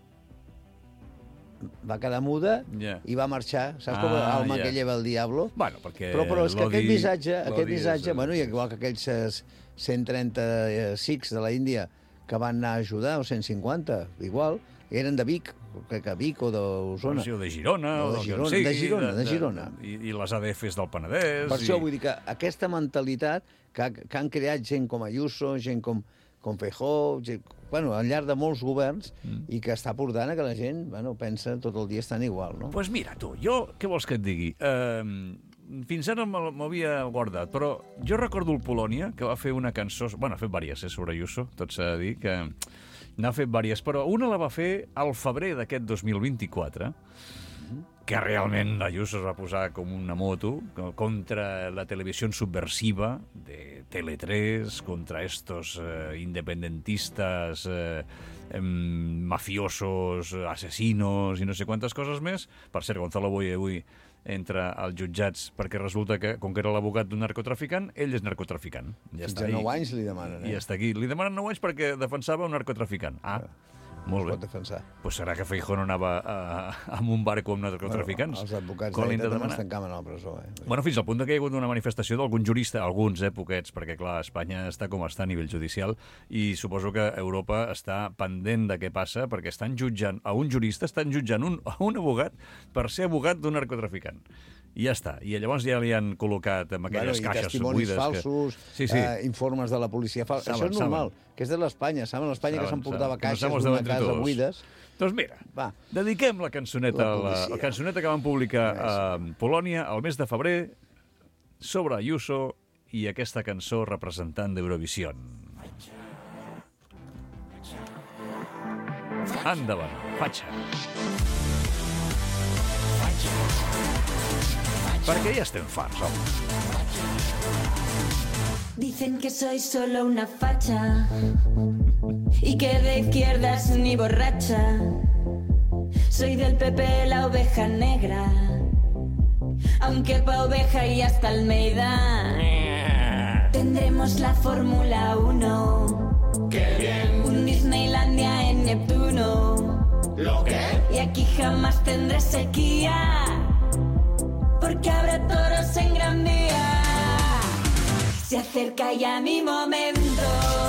Va quedar muda i va marxar. Saps com alma que lleva el diablo? Bueno, perquè però és que aquest missatge, bueno, igual que aquells 130 sikhs de la Índia que van anar a ajudar, o 150, igual, eren de Vic, crec que Vic o d'Osona. O de Girona, o de Girona. I les ADFs del Penedès. Per això vull dir que aquesta mentalitat que han creat gent com Ayuso, gent com Feijóo, al llarg de molts governs, i que està portant a que la gent pensa tot el dia estan igual, no? Doncs pues mira, tu, jo, què vols que et digui? Fins ara m'havia guardat, però jo recordo el Polònia, que va fer una cançó... Bueno, ha fet diverses sobre Ayuso, tot s'ha de dir, que n'ha fet diverses, però una la va fer al febrer d'aquest 2024, que realment Ayuso es va posar com una moto contra la televisió subversiva de Tele3, contra estos independentistas mafiosos, asesinos i no sé quantes coses més. Per cert, Gonzalo Boye avui entra als jutjats perquè resulta que, com que era l'abogat d'un narcotraficant, ell és narcotraficant. Fins a 9 anys li demanen. I està aquí. Li demanen 9 anys perquè defensava un narcotraficant. Molt bé. Pot defensar. Pues serà que Feijóo no anava amb un barco amb narcotraficants? Els advocats d'Aita es tancaven a la presó. Bueno, fins al punt que hi ha hagut una manifestació d'algun jurista, alguns, poquets, perquè, clar, Espanya està com està a nivell judicial i suposo que Europa està pendent de què passa perquè estan jutjant a un jurista, estan jutjant a un abogat per ser abogat d'un narcotraficant. I ja està. I llavors ja li han col·locat amb aquelles caixes buides. Testimonis falsos, informes de la policia falsos. Això és normal, que és de l'Espanya. Saben l'Espanya que s'emportava caixes d'una casa buides. Doncs mira, dediquem la cançoneta, la cançoneta que van publicar a Polònia el mes de febrer sobre Ayuso i aquesta cançó representant d'Eurovisió. Endavant, fatxa. Perquè ja estem farts, home. Dicen que soy solo una facha y que de izquierdas ni borracha. Soy del PP la oveja negra, aunque pa' oveja y hasta Almeida. Tendremos la Fórmula 1. ¡Qué bien! Un Disneylandia en Neptuno. ¿Lo qué? Y aquí jamás tendré sequía, porque habrá toros en Gran Vía. Se acerca ya mi momento.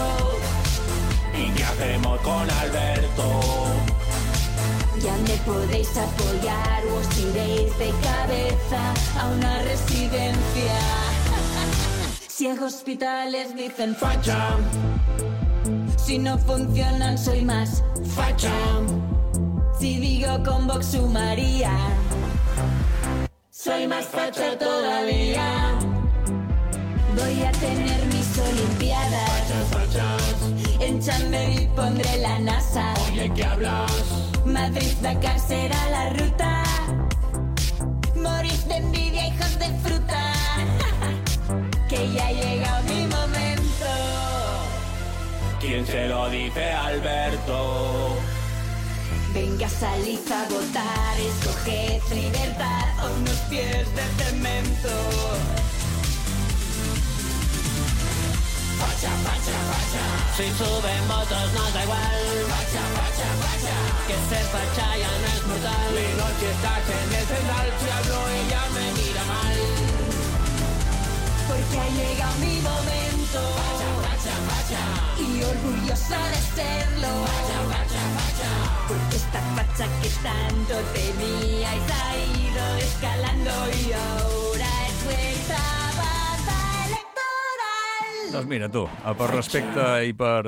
¿Y qué hacemos con Alberto? Ya me podéis apoyar o os iréis de cabeza a una residencia. Si en hospitales dicen facha, si no funcionan soy más facha. Si digo con Vox sumaría, soy más facha todavía. Voy a tener mis olimpiadas. Fachas, fachas. En Chamberí pondré la NASA. Oye, ¿qué hablas? Madrid-Dakar será la ruta. Morís de envidia, hijos de fruta. Que ya ha llegado mi momento. ¿Quién se lo dice, Alberto? Venga, salid a votar. Escoged libertad o unos pies de cemento. Facha, facha, facha. Si suben votos nos da igual. Facha, facha, facha. Que ser facha ya no es mortal. Mi noche está en el central. Si hablo ella me mira mal. Porque ha llegado mi momento. Facha, facha, facha. Y orgullosa de serlo. Facha, facha, facha. Porque esta facha que tanto temíais ha ido escalando y ahora es vuestra banda electoral. Doncs mira, tu, per respecte i per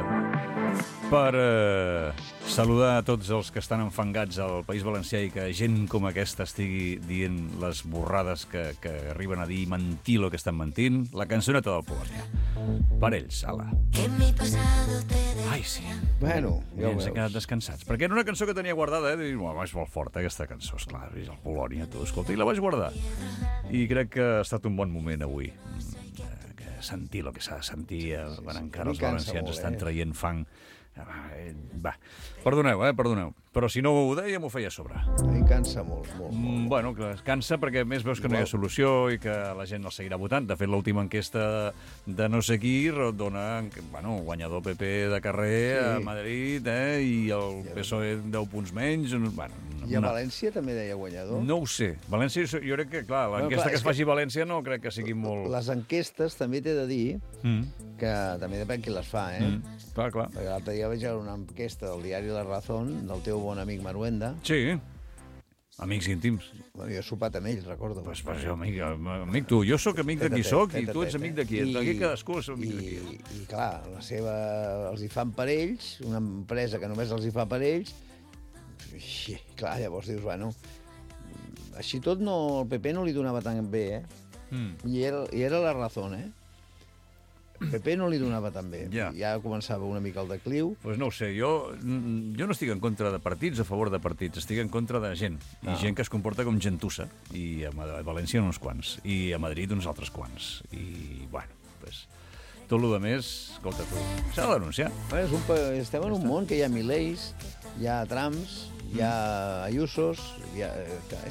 saludar a tots els que estan enfangats al País Valencià i que gent com aquesta estigui dient les borrades que arriben a dir, mentir el que estan mentint, la cançoneta del Polònia. Per ells, ala. Ai, sí. Bueno, ja ho ens veus. hem quedat descansats. Perquè era una cançó que tenia guardada, i dic, és molt forta aquesta cançó, esclar, és el Polònia, tu, escolta, i la vaig guardar. I crec que ha estat un bon moment avui. Sentir el que s'ha de sentir, quan encara els valencians estan traient fang. Va, perdoneu, perdoneu. Però si no ho deia, m'ho feia a sobre. A mi cansa molt, molt. Bueno, que es cansa perquè a més veus que no hi ha solució i que la gent el seguirà votant. De fet, l'última enquesta de no sé qui dona, guanyador PP de carrer a Madrid i el PSOE 10 punts menys. I a València també deia guanyador? No ho sé. València, jo crec que, clar, l'enquesta que es faci a València no crec que sigui molt... Les enquestes també t'he de dir que també depèn qui les fa, Clar. Perquè l'altre dia vaig veure una enquesta del diari La Razón, del teu bon amic Maruenda. Sí, amics íntims. Bueno, jo he sopat amb ell, recordo. Pues jo, amic tu, jo sóc amic de qui sóc i tu ets amic de qui. Aquí cadascú és amic de qui. I clar, els hi fan per ells, una empresa que només els hi fa per ells, i clar, llavors dius, bueno, així tot el PP no li donava tan bé, I era La Razón, El PP no li donava tan bé. Ja començava una mica el decliu. Pues no ho sé, jo no estic en contra de partits, a favor de partits, estic en contra de gent, i gent que es comporta com gentussa, i a València uns quants, i a Madrid uns altres quants, i bueno, pues, tot el més, escolta tu, s'ha de denunciar. Estem en un món que hi ha Mileis, hi ha Trumps, hi ha Ayusos, hi ha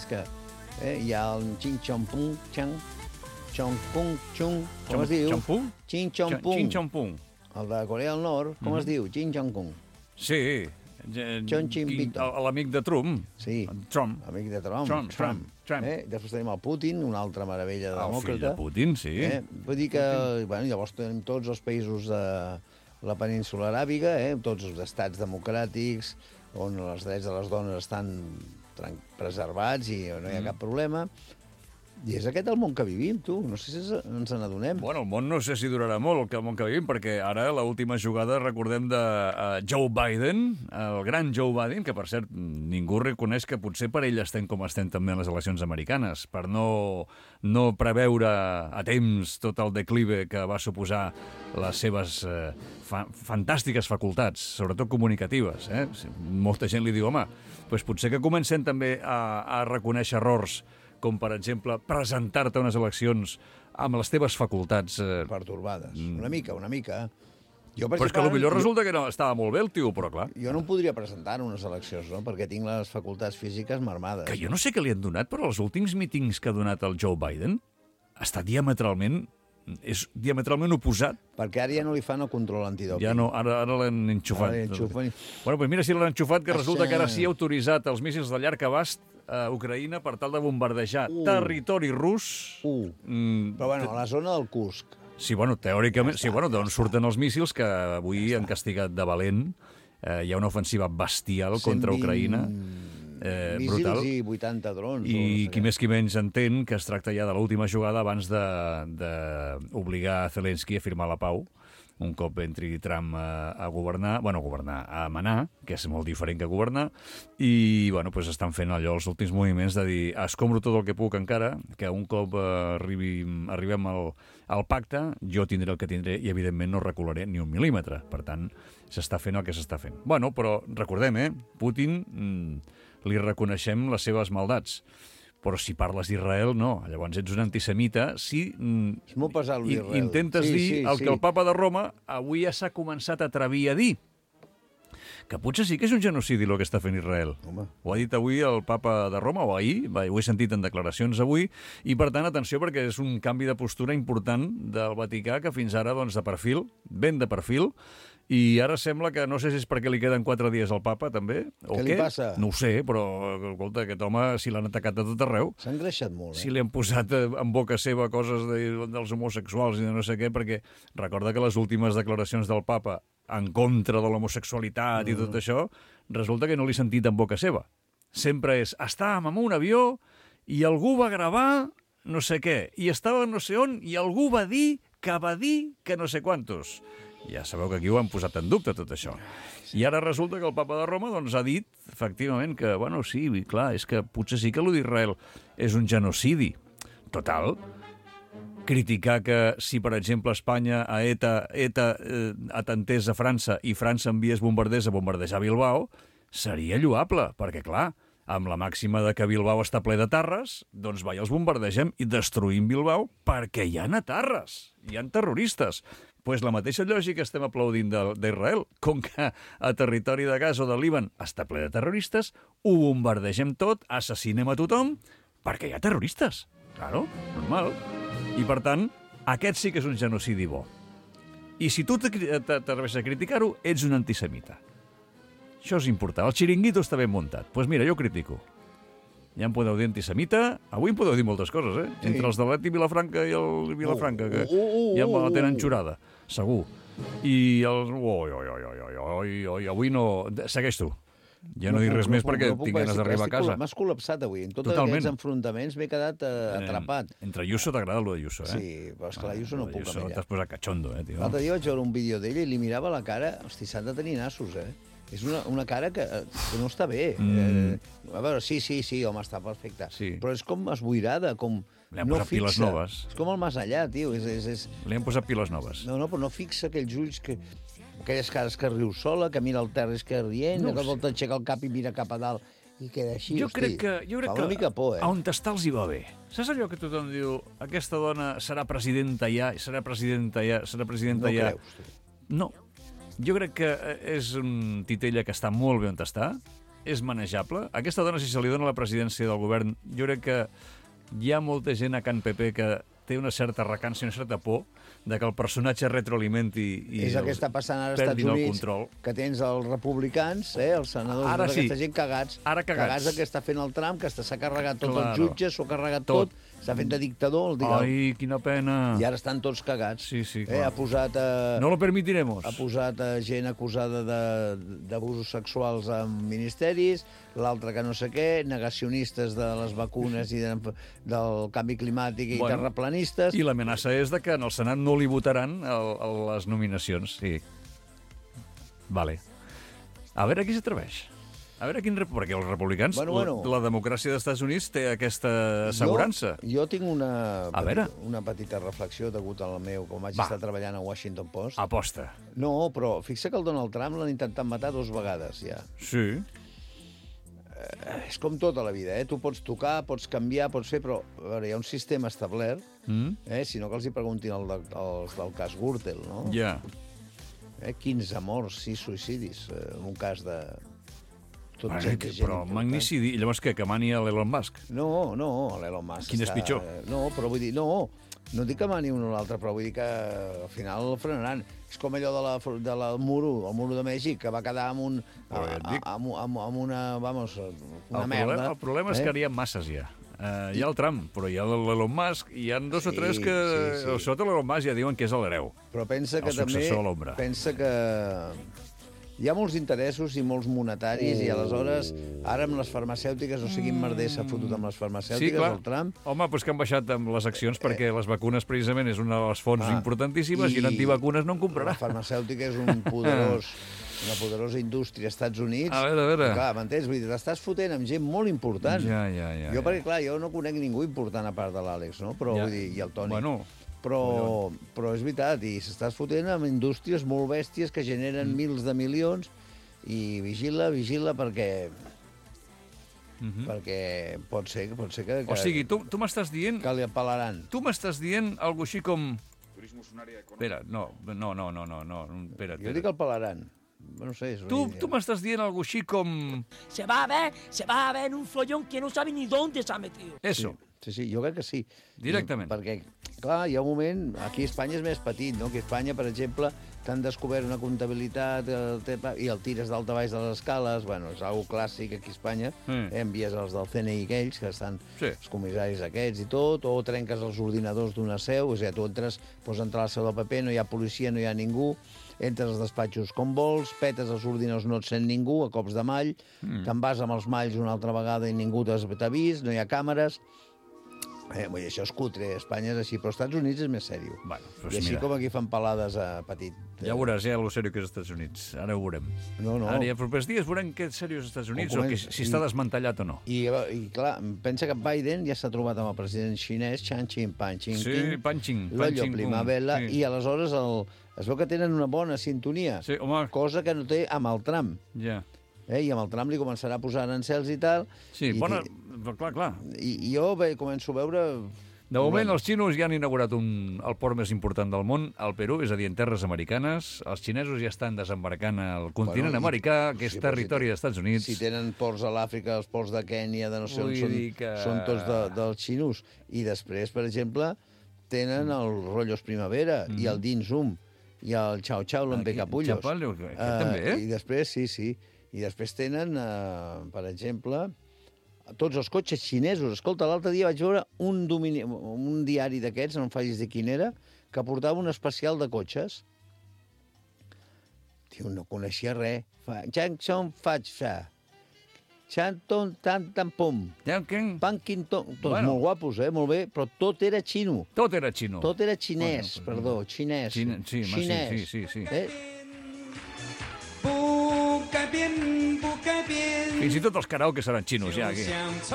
el Xing-Chong-Pung, Chong-Pung-Chung, com es diu? Chong-Pung? Xing-Chong-Pung. El de Corea del Nord, com es diu? Xing-Chong-Pung. Sí, l'amic de Trump. Sí, Trump. Amic de Trump. Després tenim el Putin, una altra meravella demòcrata. El fill de Putin, sí. Vull dir que, llavors tenim tots els països de la península aràbiga, tots els estats democràtics, on els drets de les dones estan preservats i no hi ha cap problema. I és aquest el món que vivim, tu. No sé si ens n'adonem. Bueno, el món no sé si durarà molt, el món que vivim, perquè ara l'última jugada, recordem, de Joe Biden, el gran Joe Biden, que, per cert, ningú reconeix que potser per ell estem com estem també en les eleccions americanes, per no preveure a temps tot el declive que va suposar les seves fantàstiques facultats, sobretot comunicatives. Molta gent li diu, home, doncs potser que comencem també a reconèixer errors, com, per exemple, presentar-te a unes eleccions amb les teves facultats... pertorbades. Una mica. Però és que potser resulta que no estava molt bé el tio, però clar. Jo no em podria presentar en unes eleccions, no?, perquè tinc les facultats físiques marmades. Que jo no sé què li han donat, però els últims mítings que ha donat el Joe Biden és diametralment oposat. Perquè ara ja no li fan el control antidoping. Ja no, ara l'han enxufat. Bueno, doncs mira si l'han enxufat, que resulta que ara sí ha autoritzat els míssils de llarg abast a Ucraïna per tal de bombardejar territori rus. Però bueno, a la zona del Kursk. Sí, bueno, teòricament, sí, bueno, d'on surten els míssils que avui han castigat de valent. Hi ha una ofensiva bestial contra Ucraïna. Brutal. Míssils i 80 drons. I qui més qui menys entén que es tracta ja de l'última jugada abans d'obligar a Zelensky a firmar la pau, un cop entri Trump a governar, a manar, que és molt diferent que governar, i doncs estan fent allò els últims moviments de dir, escombro tot el que puc encara, que un cop arribem al pacte, jo tindré el que tindré i evidentment no recularé ni un mil·límetre. Per tant, s'està fent el que s'està fent. Bueno, però recordem, Putin li reconeixem les seves maldats. Però si parles d'Israel, no. Llavors ets un antisemita si intentes dir el que el papa de Roma avui ja s'ha començat a atrevir a dir. Que potser sí que és un genocidi el que està fent Israel. Ho ha dit avui el papa de Roma, o ahir, ho he sentit en declaracions avui, i per tant, atenció, perquè és un canvi de postura important del Vaticà, que fins ara, doncs, de perfil, ben de perfil, i ara sembla que, no sé si és perquè li queden 4 dies al papa, també, o què? Què li passa? No ho sé, però, escolta, aquest home, si l'han atacat a tot arreu... S'ha engreixat molt, Si li han posat en boca seva coses dels homosexuals i de no sé què, perquè recorda que les últimes declaracions del papa en contra de l'homosexualitat i tot això, resulta que no l'he sentit en boca seva. Sempre és, estàvem en un avió i algú va gravar no sé què, i estava no sé on i algú va dir que no sé quantos. Ja sabeu que aquí ho han posat en dubte, tot això. I ara resulta que el papa de Roma doncs, ha dit, efectivament, que, bueno, sí, clar, és que potser sí que allò d'Israel és un genocidi. Total, criticar que si, per exemple, Espanya a ETA atentés a França i França enviés bombarders a bombardejar Bilbao, seria lloable, perquè, clar, amb la màxima de que Bilbao està ple de tarres, doncs va i els bombardegem i destruïm Bilbao perquè hi ha tarres, hi ha terroristes. Pues la mateixa lògica estem aplaudint d'Israel. Com que a territori de Gaza o de Líban està ple de terroristes, ho bombardegem tot, assassinem a tothom, perquè hi ha terroristes. Claro, normal. I per tant, aquest sí que és un genocidi bo. I si tu t'atreves a criticar-ho, ets un antisemita. Això és important. El xiringuito està ben muntat. Doncs pues mira, jo critico. Ja em podeu dir antisemita. Avui em podeu dir moltes coses, Sí. Entre els de l'Eti Vilafranca i el Vilafranca, que ja me la tenen xurada, segur. I els... Avui no... Segueix tu. Ja no dic res més perquè tinc ganes d'arribar a casa. M'has col·lapsat avui. En tots aquests enfrontaments m'he quedat atrapat. Entre Ayuso t'agrada el d'Ayuso, Sí, però és que l'Ayuso no puc amb ella. T'has posat cachondo, tio. L'altre dia vaig veure un vídeo d'ella i li mirava la cara. Hosti, s'han de tenir nassos, És una cara que no està bé. A veure, sí, home, està perfecte. Sí. Però és com esboirada, com li han posat piles noves. És com el més allà, tio. Li han posat piles noves. No, però no fixa aquells ulls que... Aquelles cares que riu sola, que mira el terra i es queda rient, que tot aixeca el cap i mira cap a dalt i queda així. Jo crec que una mica por, on està els hi va bé. Saps allò que tothom diu, aquesta dona serà presidenta ja, serà presidenta ja... No creus, tu? No. Jo crec que és un titella que està molt bé on està, és manejable. Aquesta dona, si se li dona la presidència del govern, jo crec que hi ha molta gent a Can PP que té una certa recança i una certa por de que el personatge retroalimenti i és el que està passant ara als Estats Units, que tens els republicans, els senadors d'aquesta gent cagats, cagats que està fent el Trump, que s'ha carregat tots els jutges, s'ho ha carregat tot, S'ha fet de dictador. Ai, quina pena. I ara estan tots cagats. Sí, clar. Ha posat... No lo permitiremos. Ha posat gent acusada d'abusos sexuals en ministeris, l'altre que no sé què, negacionistes de les vacunes i del canvi climàtic i terraplanistes. I l'amenaça és de que en el Senat no li votaran les nominacions. Sí. Vale. A veure qui s'atreveix. A veure perquè els republicans, la democràcia dels Estats Units té aquesta assegurança. Jo tinc una petita reflexió degut al meu, com vaig estar treballant a Washington Post. Aposta. No, però fixa que el Donald Trump l'han intentat matar 2 vegades, ja. Sí. És com tota la vida, Tu pots tocar, pots canviar, pots fer, però a veure, hi ha un sistema establert, si no que els hi preguntin els del cas Gürtel, no? Ja. 15 morts, 6 suïcidis, en un cas de... Però magnicidi, llavors què, que mani l'Elon Musk? No, l'Elon Musk Quin és pitjor? No, però vull dir, no dic que mani un o l'altre, però vull dir que al final el frenaran. És com allò del muro, el muro de Mèxic, que va quedar amb una merda. El problema és que n'hi ha masses ja. Hi ha el Trump, però hi ha l'Elon Musk, i hi ha 2 o 3 que sota l'Elon Musk ja diuen que és l'hereu. Però pensa que també... Pensa que... Hi ha molts interessos i molts monetaris i aleshores, ara amb les farmacèutiques, o sigui, merder s'ha fotut amb les farmacèutiques, el Trump... Home, doncs que han baixat amb les accions perquè les vacunes precisament és una de les fonts importantíssimes i l'antivacunes no en comprarà. La farmacèutica és una poderosa indústria als Estats Units. A veure. Clar, m'entens? Vull dir, t'estàs fotent amb gent molt important. Ja. Jo, perquè, clar, jo no conec ningú important a part de l'Àlex, no? Però, vull dir, i el Toni. Bueno... Però és veritat, i s'estàs fotent amb indústries molt bèsties que generen mils de milions i vigila perquè pot ser que... O sigui, tu m'estàs dient... Que li apel·laran. Tu m'estàs dient alguna així com... Espera, no, espera't. Jo dic que el pelaran. No sé, tu m'estàs dient alguna així com... Se va a ver en un follón que no sabe ni dónde se ha metido. Eso. Sí, jo crec que sí. Directament. Perquè, clar, hi ha un moment... Aquí a Espanya és més petit, no? Que a Espanya, per exemple, t'han descobert una comptabilitat i el tires d'alta baix de les escales. Bueno, és algo clàssic aquí a Espanya. Envies els del CNI aquells, que estan els comissaris aquests i tot, o trenques els ordinadors d'una seu, o sigui, tu entres, pots entrar a la seu del PP, no hi ha policia, no hi ha ningú, entres als despatxos com vols, petes els ordinadors, no et sent ningú, a cops de mall, te'n vas amb els malls una altra vegada i ningú t'ha vist, no hi ha càmeres... Vull dir, això és cutre, Espanya és així, però als Estats Units és més sèrio. I així com aquí fan pelades a petit. Ja veuràs, lo sèrio que és als Estats Units. Ara ho veurem. No. Ara, els propers dies veurem què és sèrio als Estats Units o si està desmantellat o no. I clar, pensa que Biden ja s'ha trobat amb el president xinès, Xi Jinping. Sí, Panxing. L'ollo primavera, i aleshores es veu que tenen una bona sintonia. Sí, home. Cosa que no té amb el Trump. Ja. I amb el Trump li començarà a posar arancels i tal. Sí, clar. I jo començo a veure... De moment, els xinos ja han inaugurat el port més important del món, al Perú, és a dir, en terres americanes. Els xinesos ja estan desembarcant al continent americà, que és territori dels Estats Units. Si tenen ports a l'Àfrica, els ports de Kènia, de no sé on, són tots dels xinos. I després, per exemple, tenen el Rollos Primavera i el Dim Sum i el Chao Chao, l'Empecapullos. També, I després, sí. I després tenen, per exemple, tots els cotxes xinesos. Escolta, l'altre dia vaig veure un diari d'aquests, no em facis dir quin era, que portava un especial de cotxes. Tio, no coneixia res. Jackson Fatxa. Chanton Tantampum. Pankington. Tots molt guapos, molt bé, però tot era xino. Tot era xino. Tot era xinès, perdó, xinès. Sí. Fins i tot els karaoke seran xinos, ja, aquí.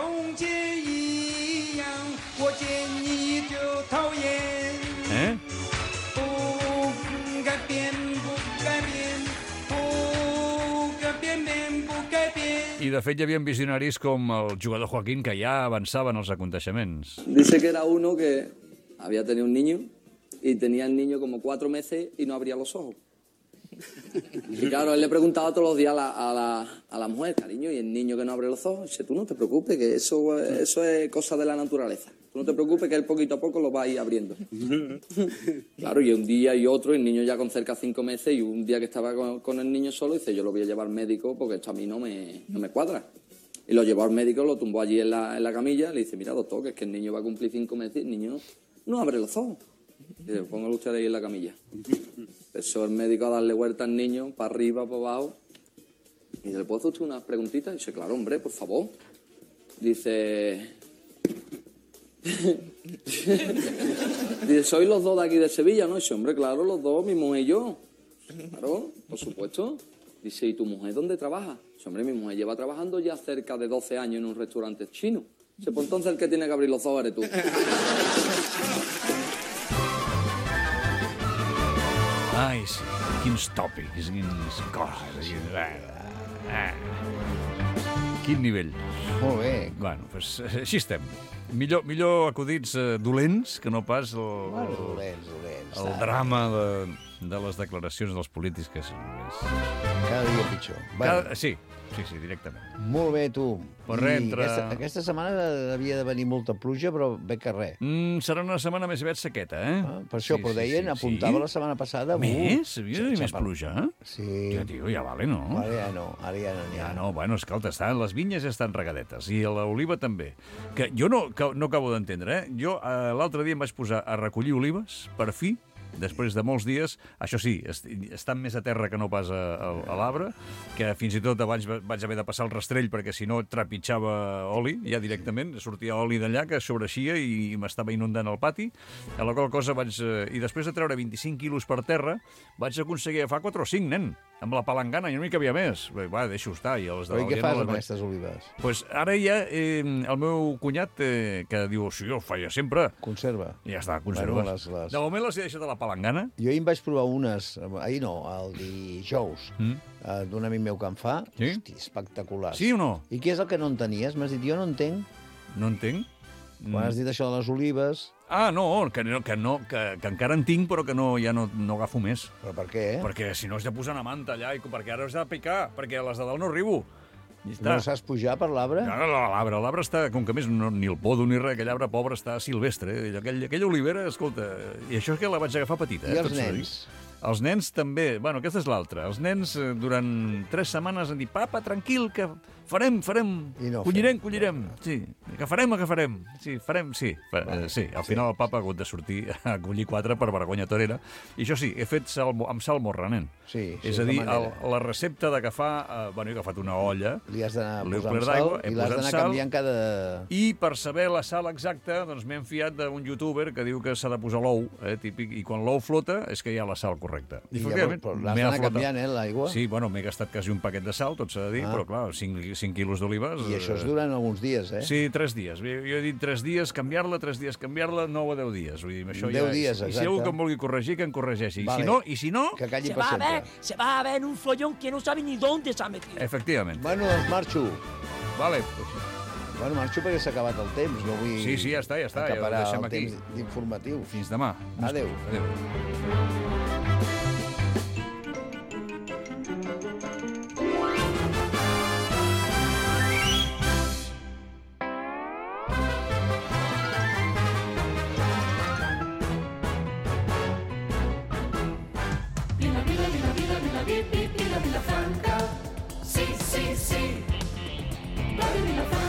I, de fet, hi havia visionaris com el jugador Joaquín, que ja avançaven els aconteixements. Dice que era uno que había tenido un niño y tenía el niño como 4 meses y no abría los ojos. Y claro, él le preguntaba todos los días a la mujer, cariño, y el niño que no abre los ojos, dice, tú no te preocupes, que eso es cosa de la naturaleza. Tú no te preocupes, que él poquito a poco lo va a ir abriendo. Claro, y un día y otro, el niño ya con cerca de 5 meses, y un día que estaba con el niño solo, dice, yo lo voy a llevar al médico porque esto a mí no me cuadra. Y lo llevó al médico, lo tumbó allí en la camilla, le dice, mira, doctor, que es que el niño va a cumplir 5 meses y el niño no abre los ojos. Y dice, póngalo usted ahí en la camilla. Empezó el médico a darle vuelta al niño, para arriba, para abajo. Y dice, ¿le puedo hacer usted unas preguntitas? Y dice, claro, hombre, por favor. Dice... Dice, ¿sois los dos de aquí de Sevilla, no? Y dice, hombre, claro, los dos, mi mujer y yo. Claro, por supuesto. Dice, ¿y tu mujer dónde trabaja? Dice, hombre, mi mujer lleva trabajando ya cerca de 12 años en un restaurante chino. Dice, pues entonces el que tiene que abrir los ojos eres tú. Ai, sí. Quins tòpics, quins coses. Quin nivell. Molt bé. Bueno, doncs així estem. Millor acudits dolents que no pas Dolents. el drama de les declaracions dels polítics, que és cada dia pitjor. Sí, directament. Molt bé, tu. Per res, Aquesta setmana havia de venir molta pluja, però bé que res. Serà una setmana més aviat sequeta, Per això, però deien, apuntava la setmana passada... Més? Havia d'haver més pluja, Sí. Ja, tio, ja vale, no? Ara ja no n'hi ha. No, bueno, escolta, les vinyes ja estan regadetes, i l'oliva també. Que jo no acabo d'entendre, Jo l'altre dia em vaig posar a recollir olives, per fi, després de molts dies, això sí, estan més a terra que no pas a l'arbre, que fins i tot abans vaig haver de passar el rastrell perquè si no trepitjava oli, ja directament, sortia oli d'allà que sobreixia i m'estava inundant el pati, a la qual cosa i després de treure 25 quilos per terra, vaig aconseguir agafar 4 o 5, nen, amb la palangana, i no hi cabia més. Va, deixo estar. Però i què fas amb aquestes olives? Doncs ara ja el meu cunyat, que diu, sí, jo ho feia sempre. Conserva. Ja està, conserva. De moment les he deixat a la palangana. Jo ahir em vaig provar unes, ahir no, el dijous, d'un amic meu que en fa, hosti, espectaculars. Sí o no? I què és el que no entenies? M'has dit, jo no entenc. No entenc? Quan has dit això de les olives... No, que encara en tinc, però que ja no agafo més. Però per què? Perquè si no has de posar una manta allà, perquè ara has de picar, perquè a les de dalt no arribo. No saps pujar per l'arbre? No, l'arbre està, com que més ni el podo ni res, aquell arbre pobre està silvestre. Aquella olivera, escolta, i això és que la vaig agafar petita. I els nens? Els nens també, bueno, aquesta és l'altra. Els nens durant 3 setmanes han dit, papa, tranquil, que farem, collirem. Sí, que farem. Sí, farem, sí. Sí, al final el papa ha hagut de sortir a collir 4 per vergonya torera. I això sí, he fet amb salmorra, nen. Sí, és a dir, la recepta d'agafar... Bueno, he agafat una olla, li has d'anar posant sal i l'has d'anar canviant cada... I per saber la sal exacta, doncs m'he enfiat d'un youtuber que diu que s'ha de posar l'ou, típic, i quan l'ou flota és que hi ha la sal correcta. I llavors, però l'has d'anar canviant, l'aigua? Sí, bueno, m'he gastat quasi un paquet de sal, tot s'ha de dir, però clar, 5 quilos d'olives... I això es duran alguns dies, Sí, 3 dies. Jo he dit 3 dies canviar-la, 3 dies canviar-la, 9 o 10 dies. Vull dir, això 10 dies, exacte. I si algú que em vulgui corregir, que em corregeixi. I si no... Que calli per sempre. Se va a ver en un follón que no sabe ni dónde se ha metido. Efectivament. Bueno, doncs marxo. Vale. Bueno, marxo perquè s'ha acabat el temps. No vull sí, ja està. acaparar el temps d'informatiu. Fins demà. Adéu. Vila Franca, sí, la Vila Franca.